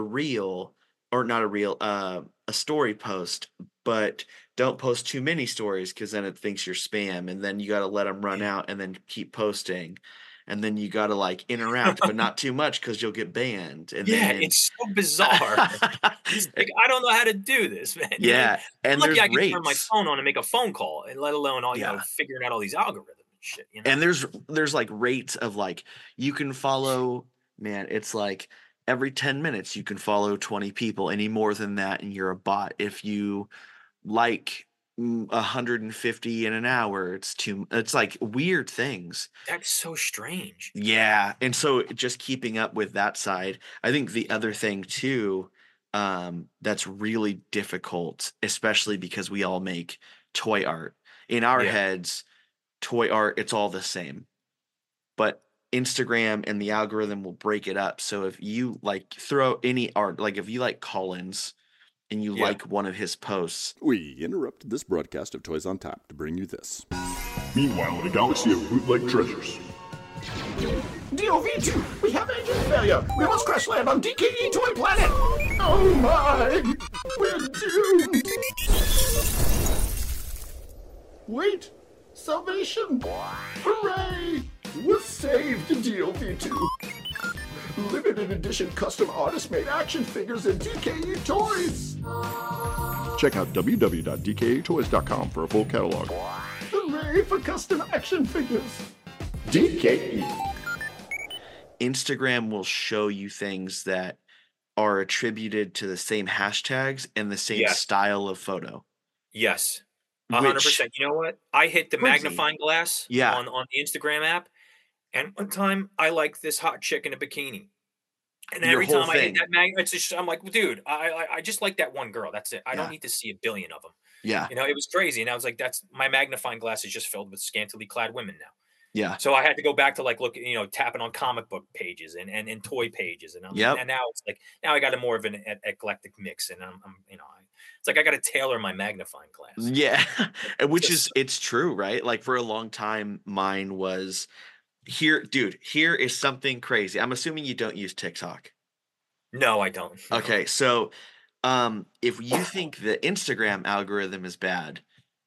story post, but don't post too many stories because then it thinks you're spam. And then you got to let them run out and then keep posting. And then you got to like interact, but not too much because you'll get banned. And it's so bizarre. Like, I don't know how to do this, man. Yeah. And lucky I can turn my phone on and make a phone call, and let alone all figuring out all these algorithms and shit. And there's like rates of like you can follow, man. It's like every 10 minutes you can follow 20 people. Any more than that, and you're a bot. If you like 150 in an hour, it's like weird things. That's so strange. Yeah. And so just keeping up with that side, I think the other thing too, that's really difficult, especially because we all make toy art in our heads. Toy art, it's all the same, but Instagram and the algorithm will break it up. So if you like throw any art, like if you like Collins and you like one of his posts. We interrupted this broadcast of Toys on Tap to bring you this. Meanwhile, in a galaxy of bootleg treasures. DOV2, we have engine failure. We must crash land on DKE Toy Planet. Oh my, we're doomed. Wait, salvation. Hooray, we're saved in DOV2. Limited edition custom artist-made action figures and DKE toys. Check out www.dketoys.com for a full catalog. Hooray for custom action figures. DKE. Instagram will show you things that are attributed to the same hashtags and the same style of photo. Yes. 100%. You know what? I hit the magnifying glass on the Instagram app. And one time I liked this hot chick in a bikini. And every time I hit that it's just, I'm like, dude, I just like that one girl. That's it. I don't need to see a billion of them. Yeah. You know, it was crazy. And I was like, that's my magnifying glass is just filled with scantily clad women now. Yeah. So I had to go back to like look, tapping on comic book pages and toy pages. And and now it's like, now I got a more of an eclectic mix. And I'm it's like I got to tailor my magnifying glass. Yeah. Which is, it's true, right? Like for a long time, mine was here is something crazy. I'm assuming you don't use TikTok. No, I don't. No. Okay. So if you think the Instagram algorithm is bad,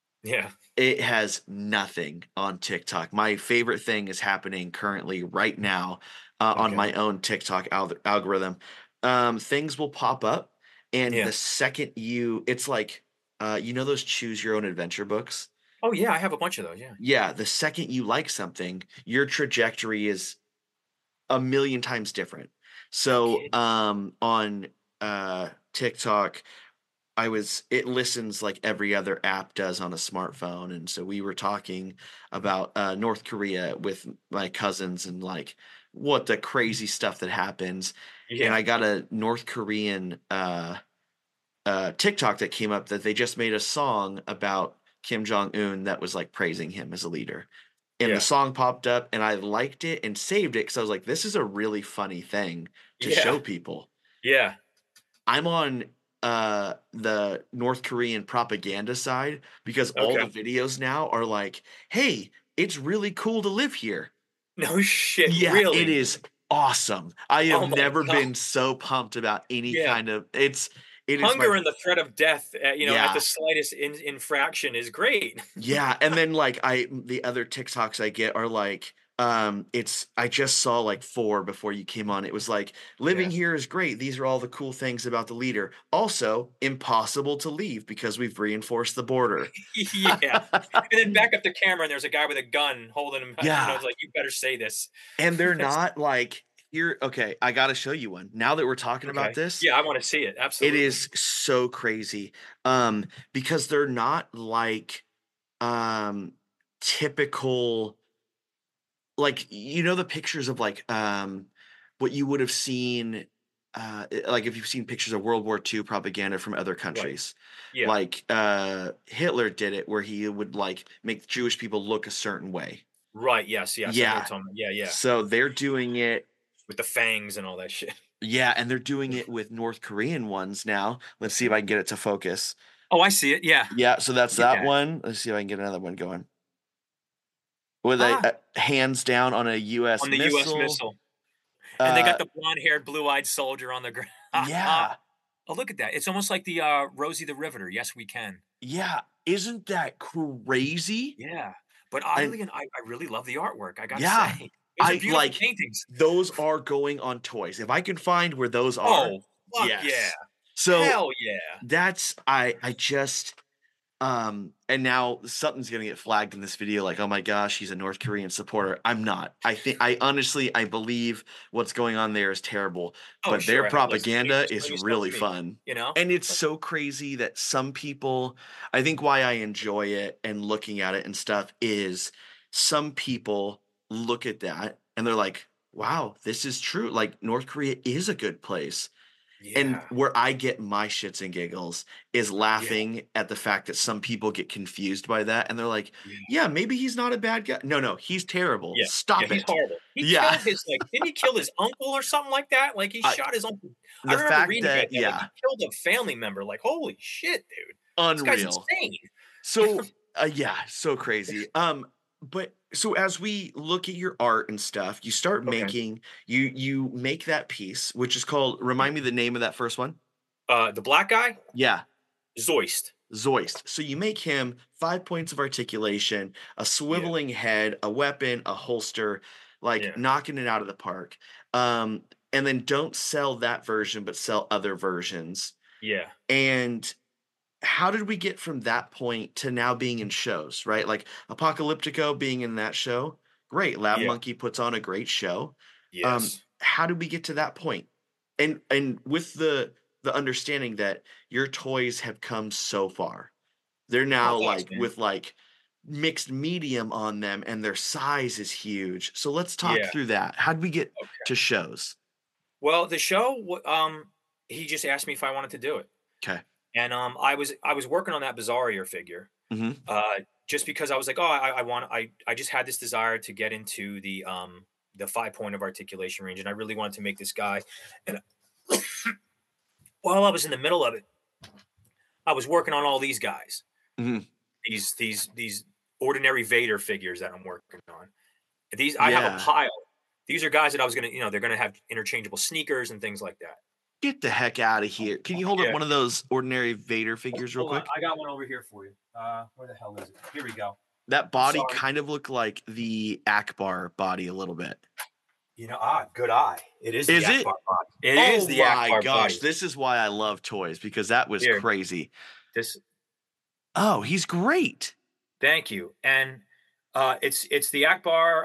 it has nothing on TikTok. My favorite thing is happening currently right now on my own TikTok algorithm. Things will pop up, and the second it's like, those choose your own adventure books. Oh yeah, I have a bunch of those. Yeah. Yeah. The second you like something, your trajectory is a million times different. So on TikTok, it listens like every other app does on a smartphone. And so we were talking about North Korea with my cousins and like what the crazy stuff that happens. Yeah. And I got a North Korean TikTok that came up that they just made a song about Kim Jong-un that was like praising him as a leader. And the song popped up and I liked it and saved it because I was like, this is a really funny thing to show people. Yeah. I'm on the North Korean propaganda side because all the videos now are like, hey, it's really cool to live here. No shit. Yeah, really? It is awesome. I have never been so pumped about any kind of hunger and the threat of death, at the slightest infraction is great. Yeah. And then like the other TikToks I get are like, I just saw like 4 before you came on. It was like, living here is great. These are all the cool things about the leader. Also impossible to leave because we've reinforced the border. Yeah. And then back up the camera and there's a guy with a gun holding him. Yeah. It's like, you better say this. And they're not like, here, okay, I got to show you one. Now that we're talking about this. Yeah, I want to see it. Absolutely. It is so crazy. Because they're not like typical, like, the pictures of like what you would have seen, like if you've seen pictures of World War II propaganda from other countries. Right. Yeah. Like Hitler did it where he would like make Jewish people look a certain way. Right. Yes. Yeah. Yeah. So they're doing it with the fangs and all that shit. Yeah, and they're doing it with North Korean ones now. Let's see if I can get it to focus. Oh, I see it. Yeah. Yeah, so that's that one. Let's see if I can get another one going. With hands down on a U.S. On the missile. U.S. missile. And they got the blonde-haired, blue-eyed soldier on the ground. Yeah. Oh, look at that. It's almost like the Rosie the Riveter. Yes, we can. Yeah. Isn't that crazy? Yeah. But I really love the artwork, I got to say. I like paintings. Those are going on toys. If I can find where those are. Oh, fuck yeah. So hell yeah. That's I just and now something's gonna get flagged in this video like, oh my gosh, he's a North Korean supporter. I'm not. I honestly believe what's going on there is terrible. But their propaganda is really fun. And it's so crazy that some people, I think why I enjoy it and looking at it and stuff is some people look at that and they're like, wow, this is true. Like North Korea is a good place. And where I get my shits and giggles is laughing at the fact that some people get confused by that. And they're like, yeah, maybe he's not a bad guy. No, he's terrible. Stop it. He's horrible. He killed his, didn't he kill his uncle or something like that? Like he shot his uncle. I remember reading about that. Like, he killed a family member. Like, holy shit, dude. Unreal. This guy's insane. So, so crazy. But so as we look at your art and stuff, you start making, you make that piece, which is called, remind me the name of that first one. The black guy? Yeah. Zoist. So you make him 5 points of articulation, a swiveling head, a weapon, a holster, knocking it out of the park. And then don't sell that version, but sell other versions. Yeah. And how did we get from that point to now being in shows, right? Like Apocalyptico being in that show. Great. Lab Monkey puts on a great show. Yes. How did we get to that point? And with the understanding that your toys have come so far. They're now with mixed medium on them and their size is huge. So let's talk through that. How did we get to shows? Well, the show, he just asked me if I wanted to do it. Okay. And I was working on that Bizarrier figure, just because I was like, I just had this desire to get into the 5 point of articulation range, and I really wanted to make this guy. And while I was in the middle of it, I was working on all these guys, these ordinary Vader figures that I'm working on. I have a pile. These are guys that I was gonna, they're gonna have interchangeable sneakers and things like that. Get the heck out of here. Can you hold up one of those ordinary Vader figures real quick? I got one over here for you. Where the hell is it? Here we go. That body kind of looked like the Akbar body a little bit. Good eye. It is the Akbar body. It is the Akbar body. Oh my gosh, this is why I love toys, because that was crazy. Oh, he's great. Thank you. And it's the Akbar.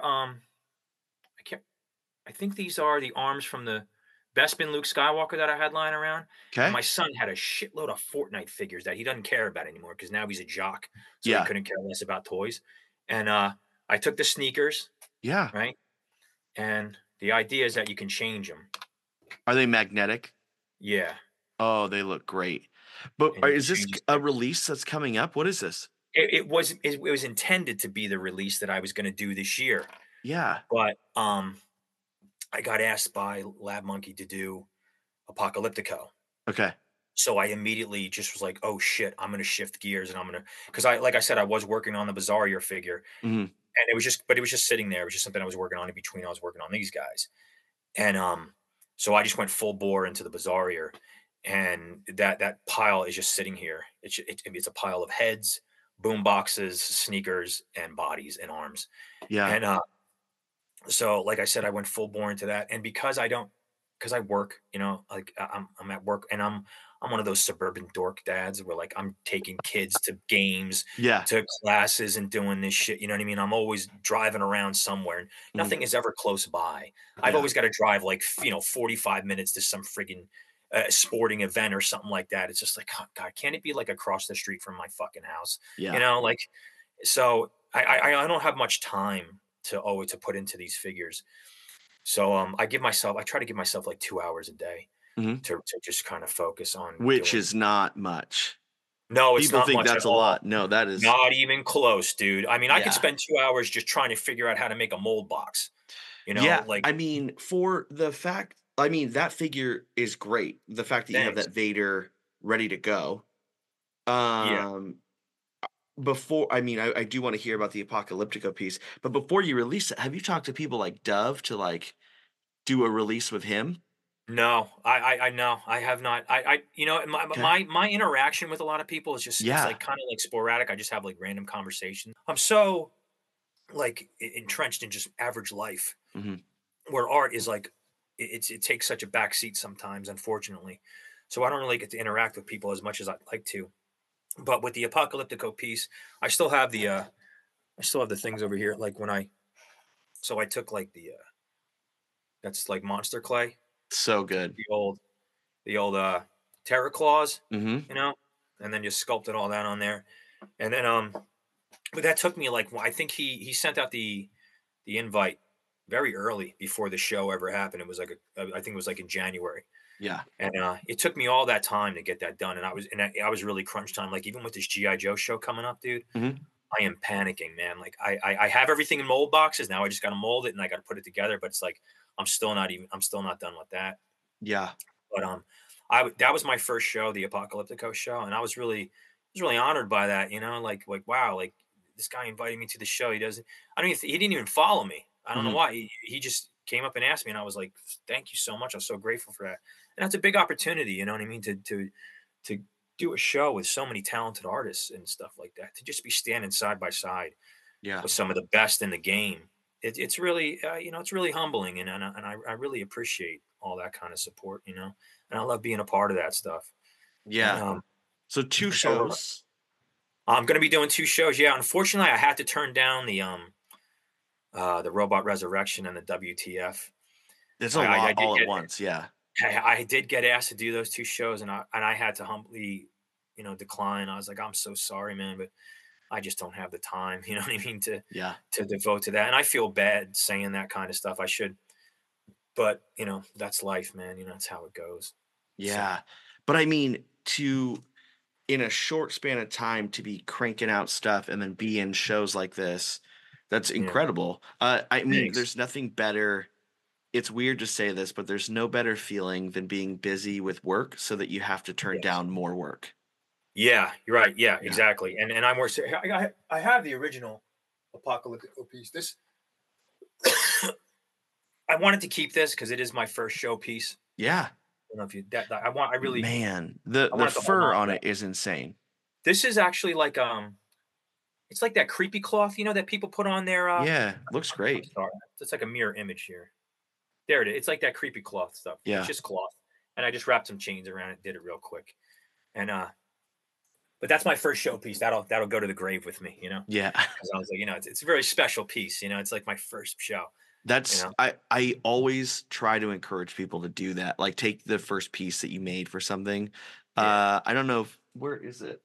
I think these are the arms from the Bespin Luke Skywalker that I had lying around. Okay. And my son had a shitload of Fortnite figures that he doesn't care about anymore because now he's a jock. So he couldn't care less about toys. And I took the sneakers. Yeah. Right. And the idea is that you can change them. Are they magnetic? Yeah. Oh, they look great. But is this a release that's coming up? What is this? It was intended to be the release that I was going to do this year. Yeah. But I got asked by Lab Monkey to do Apocalyptico. Okay. So I immediately just was like, oh shit, I'm going to shift gears and because like I said, I was working on the Bizarrier figure and it was just sitting there. It was just something I was working on in between. I was working on these guys. And so I just went full bore into the Bizarrier, and that pile is just sitting here. It's a pile of heads, boom boxes, sneakers, and bodies and arms. Yeah. And so, like I said, I went full bore into that, and because I work, I'm at work, and I'm one of those suburban dork dads where I'm taking kids to games, to classes, and doing this shit. You know what I mean? I'm always driving around somewhere, and nothing is ever close by. I've always got to drive 45 minutes to some friggin' sporting event or something like that. It's just like, oh God, can't it be across the street from my fucking house? Yeah. So I don't have much time to put into these figures. So I try to give myself 2 hours a day to just kind of focus on, which is not much. No, it's people not think much that's at a all. lot. No, that is not even close, dude. I mean, I could spend 2 hours just trying to figure out how to make a mold box. I mean, for the fact, that figure is great. The fact that you have that Vader ready to go. Before, I do want to hear about the Apocalyptico piece, but before you release it, have you talked to people like Dove to do a release with him? No, I know I have not. My interaction with a lot of people is just it's kind of sporadic. I just have random conversations. I'm so entrenched in just average life, where art is it takes such a backseat sometimes, unfortunately. So I don't really get to interact with people as much as I'd like to. But with the Apocalyptico piece, I still have the things over here. I took that's monster clay. So good. The old Terror Claws, and then just sculpted all that on there. And then but that took me I think he sent out the invite very early before the show ever happened. It was like I think it was like in January. Yeah. And it took me all that time to get that done. And I was really crunch time. Like even with this G.I. Joe show coming up, dude, I am panicking, man. Like I have everything in mold boxes. Now I just got to mold it and I got to put it together. But it's like, I'm still not done with that. Yeah. But that was my first show, the Apocalyptico show. And I was really honored by that, you know, like, wow, like this guy invited me to the show. He didn't even follow me. I don't know why. He just came up and asked me, and I was like, thank you so much. I'm so grateful for that. And that's a big opportunity, you know what I mean? To do a show with so many talented artists and stuff like that, to just be standing side by side with some of the best in the game. It's really, it's really humbling. And I really appreciate all that kind of support, you know, and I love being a part of that stuff. Yeah. So 2 shows. I'm going to be doing 2 shows. Yeah. Unfortunately, I had to turn down the Robot Resurrection and the WTF. It's a lot all at once. Yeah. I did get asked to do those 2 shows, and I had to humbly, decline. I was like, I'm so sorry, man, but I just don't have the time. You know what I mean? To devote to that. And I feel bad saying that kind of stuff. I should, but that's life, man. That's how it goes. Yeah. So. But I mean, in a short span of time to be cranking out stuff and then be in shows like this, that's incredible. I mean, Thanks. There's nothing better. It's weird to say this, but there's no better feeling than being busy with work so that you have to turn down more work. Yeah, you're right. Yeah, exactly. And I'm more serious. I have the original Apocalyptico piece. This I wanted to keep this because it is my first show piece. Yeah. I don't know if you I really man, the fur on it is insane. This is actually like it's like that creepy cloth, that people put on their looks great. It's like a mirror image here. There it is. It's like that creepy cloth stuff. Yeah. It's just cloth. And I just wrapped some chains around it, did it real quick. And but that's my first show piece. That'll go to the grave with me, Yeah. Because I was like, it's a very special piece, it's like my first show. That's I always try to encourage people to do that. Like take the first piece that you made for something. I don't know where is it?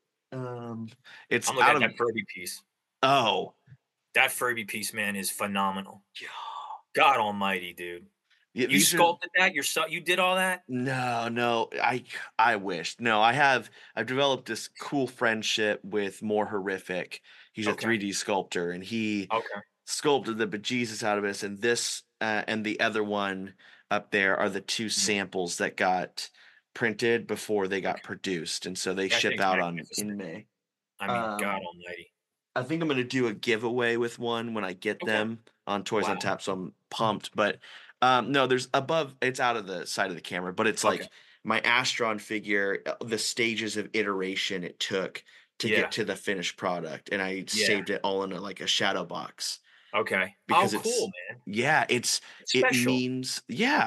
It's I'm looking at that Furby piece. Oh. That Furby piece, man, is phenomenal. God almighty, dude. You sculpted that yourself? You did all that? No. I wish. No, I've developed this cool friendship with More Horrific. He's a 3D sculptor, and he sculpted the bejesus out of us. And this and the other one up there are the 2 samples that got printed before they got produced, and so they ship out in May. I mean, God almighty. I think I'm going to do a giveaway with one when I get them on Toys on Tap, so I'm pumped. But no, there's above, it's out of the side of the camera, but it's like my Astron figure, the stages of iteration it took to get to the finished product, and I saved it all in a shadow box. Okay. Because cool, man. Yeah, it means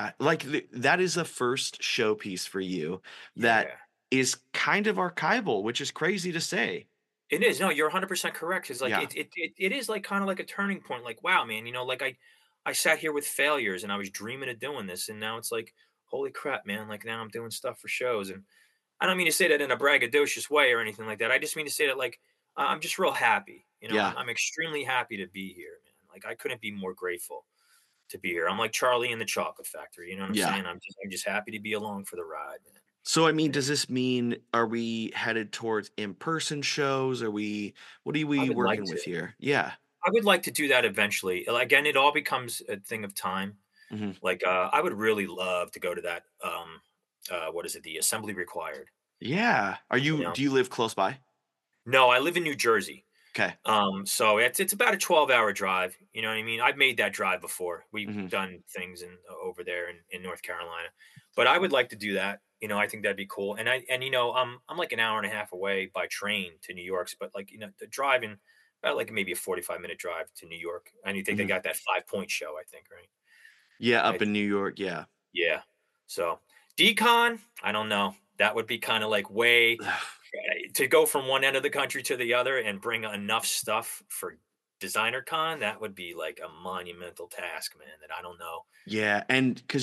that is a first showpiece for you that is kind of archival, which is crazy to say. It is. No, you're 100% correct. Cause it is like kind of like a turning point. Like, wow, man, like I sat here with failures and I was dreaming of doing this. And now it's like, holy crap, man. Like now I'm doing stuff for shows. And I don't mean to say that in a braggadocious way or anything like that. I just mean to say that like, I'm just real happy. I'm extremely happy to be here, man. Like I couldn't be more grateful to be here. I'm like Charlie in the Chocolate Factory. You know what I'm saying? I'm just happy to be along for the ride, man. So, I mean, does this mean, are we headed towards in-person shows? What are we working with here? Yeah. I would like to do that eventually. Again, it all becomes a thing of time. Mm-hmm. Like, I would really love to go to that. What is it? The Assembly Required. Yeah. Do you live close by? No, I live in New Jersey. Okay. So it's about a 12-hour drive. You know what I mean? I've made that drive before. We've done things over there in North Carolina, but I would like to do that. I think that'd be cool. And I'm like an hour and a half away by train to New York, but the driving about like maybe a 45-minute drive to New York. And you think they got that 5 Point show, I think, right? Yeah. Up in New York. Yeah. Yeah. So Decon, I don't know. That would be kind of like way to go from one end of the country to the other and bring enough stuff for Designer Con. That would be like a monumental task, man, that I don't know. Yeah. And cause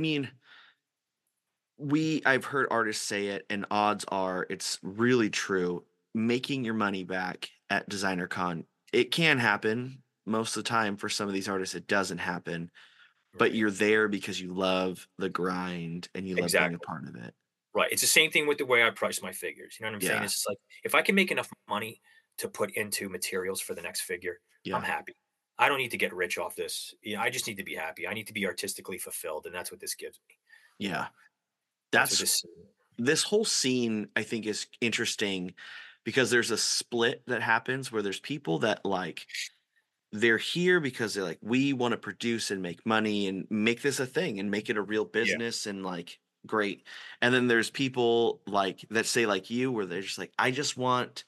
I've heard artists say it, and odds are it's really true. Making your money back at Designer Con, it can happen. most of the time for some of these artists, it doesn't happen, but you're there because you love the grind and you love being a part of it. Right. It's the same thing with the way I price my figures. You know what I'm saying? Yeah. It's just like, if I can make enough money to put into materials for the next figure, I'm happy. I don't need to get rich off this. I just need to be happy. I need to be artistically fulfilled, and that's what this gives me. Yeah. That's this whole scene, I think, is interesting because there's a split that happens where there's people that like they're here because they're like, we want to produce and make money and make this a thing and make it a real business and like great. And then there's people like that say like you, where they're just like, I just want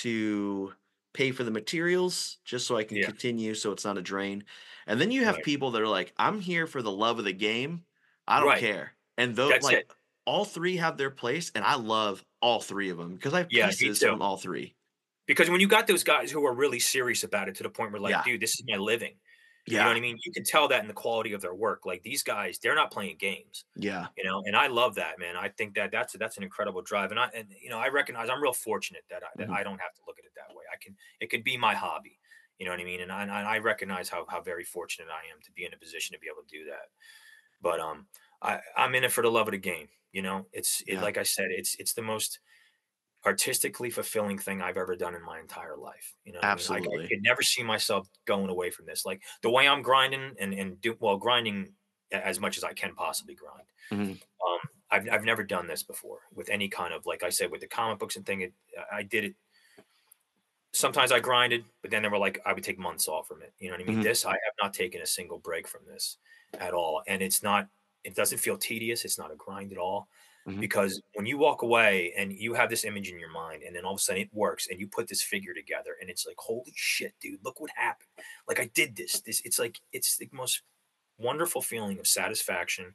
to pay for the materials just so I can continue, so it's not a drain. And then you have people that are like, I'm here for the love of the game. I don't care. And those like all three have their place, and I love all three of them because I have pieces on all three. Because when you got those guys who are really serious about it to the point where like, dude, this is my living. You know what I mean? You can tell that in the quality of their work. Like these guys, they're not playing games. Yeah. You know, and I love that, man. I think that that's an incredible drive. And I recognize I'm real fortunate that I don't have to look at it that way. It can be my hobby. You know what I mean? And I recognize how very fortunate I am to be in a position to be able to do that. But I'm in it for the love of the game. You know, like I said, it's the most artistically fulfilling thing I've ever done in my entire life. You know, absolutely. I mean? I could never see myself going away from this. Like the way I'm grinding and grinding as much as I can possibly grind. I've never done this before with any kind of, like I said, with the comic books and thing. I did it. Sometimes I grinded, but then they were like, I would take months off from it. You know what I mean? This, I have not taken a single break from this at all. And it doesn't feel tedious. It's not a grind at all. Because when you walk away and you have this image in your mind and then all of a sudden it works and you put this figure together and it's like, holy shit, dude, look what happened. Like I did this, it's like, it's the most wonderful feeling of satisfaction.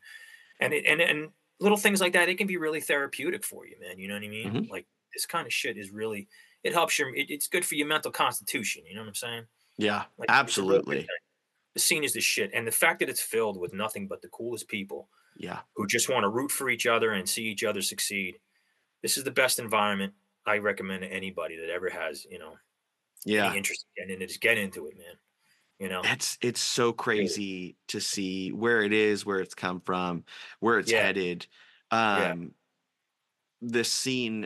And little things like that, it can be really therapeutic for you, man. You know what I mean? Like this kind of shit is really, it helps it's good for your mental constitution. You know what I'm saying? Yeah, like, absolutely. The scene is the shit. And the fact that it's filled with nothing but the coolest people who just want to root for each other and see each other succeed. This is the best environment I recommend to anybody that ever has, any interest in it. Just get into it, man. You know, it's so crazy to see where it is, where it's come from, where it's headed. This scene,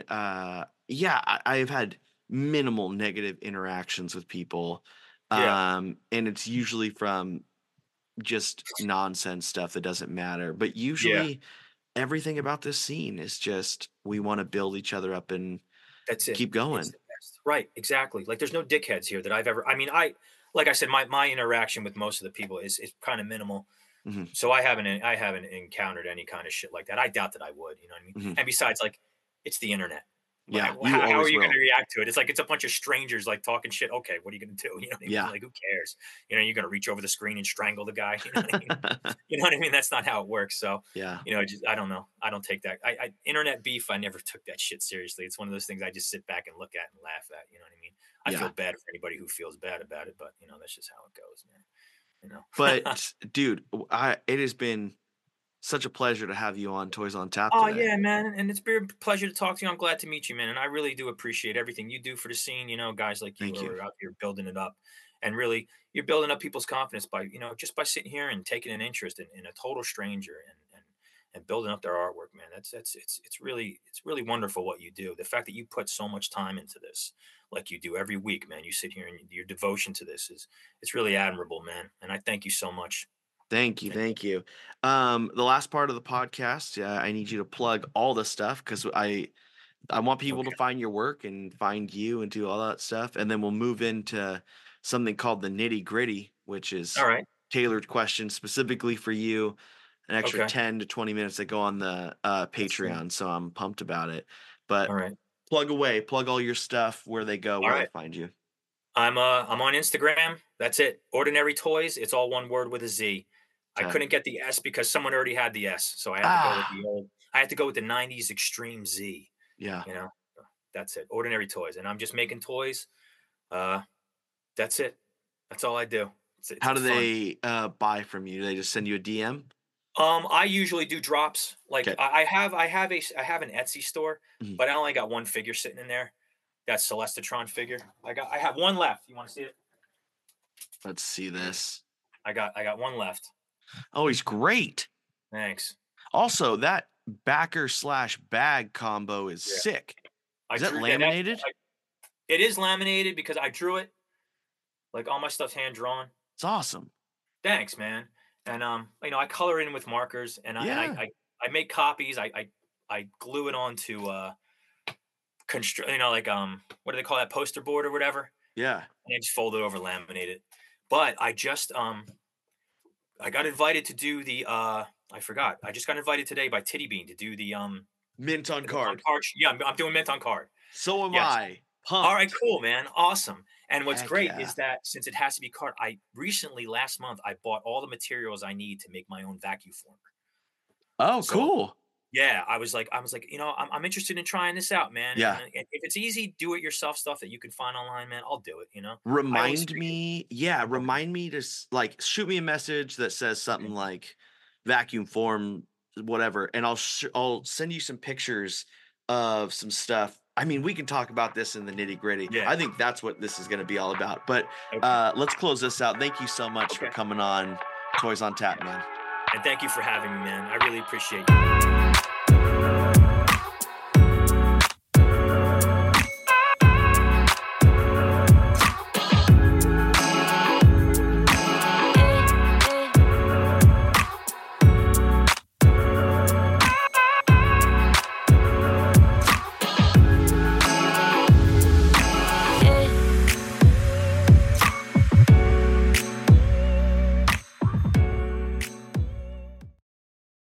I've had minimal negative interactions with people. And it's usually from just nonsense stuff that doesn't matter. But usually everything about this scene is just, we want to build each other up and that's it. Keep going. Right. Exactly. Like there's no dickheads here that I've ever, like I said, my interaction with most of the people is kind of minimal. So I haven't encountered any kind of shit like that. I doubt that I would, you know what I mean? And besides, like, it's the internet. Yeah. How are you going to react to it? It's like, it's a bunch of strangers like talking shit. Okay, what are you going to do? You know what I mean? Yeah. Like, who cares? You're going to reach over the screen and strangle the guy. You know what I mean? You know what I mean? That's not how it works. So, I don't know. I don't take that. Internet beef, I never took that shit seriously. It's one of those things I just sit back and look at and laugh at. You know what I mean? I feel bad for anybody who feels bad about it, but that's just how it goes, man. But dude, it has been such a pleasure to have you on Toys on Tap today. Yeah, man. And it's been a pleasure to talk to you. I'm glad to meet you, man. And I really do appreciate everything you do for the scene. Guys like you are out here building it up. And really, you're building up people's confidence by, just by sitting here and taking an interest in a total stranger and building up their artwork, man. It's really wonderful what you do. The fact that you put so much time into this, like you do every week, man. You sit here and your devotion to this it's really admirable, man. And I thank you so much. Thank you. The last part of the podcast, I need you to plug all the stuff because I want people to find your work and find you and do all that stuff, and then we'll move into something called the nitty gritty, which is tailored questions specifically for you. An extra 10 to 20 minutes that go on the Patreon, so I'm pumped about it. But plug all your stuff, where they go, where they find you. I'm on Instagram. That's it. Ordinary Toys. It's all one word with a Z. I couldn't get the S because someone already had the S, so I had to go with the old. I had to go with the '90s Extreme Z. Yeah, that's it. Ordinary Toys, and I'm just making toys. That's it. That's all I do. How do they buy from you? Do they just send you a DM? I usually do drops. Like I have an Etsy store, but I only got one figure sitting in there. That Celestitron figure. I have one left. You want to see it? Let's see this. I got one left. Oh, he's great. Thanks. Also, that backer/bag combo is sick. Is that laminated? It is laminated because I drew it. Like all my stuff's hand drawn. It's awesome. Thanks, man. And I color in with markers, and I make copies. I glue it onto what do they call that, poster board or whatever? Yeah. And I just fold it over, laminate it. But I just I got invited to do the I forgot. I just got invited today by Titty Bean to do the mint on card. Yeah, I'm doing mint on card. So am I. Pumped. All right, cool, man. Awesome. And what's great is that since it has to be card, last month I bought all the materials I need to make my own vacuum former. Oh, so, cool. Yeah, I was like, I'm interested in trying this out, man. Yeah. And if it's easy, do it yourself stuff that you can find online, man, I'll do it. Remind me to like shoot me a message that says something like vacuum form, whatever, and I'll send you some pictures of some stuff. I mean, we can talk about this in the nitty gritty. Yeah. I think that's what this is going to be all about. But let's close this out. Thank you so much for coming on Toys on Tap, man. And thank you for having me, man. I really appreciate you.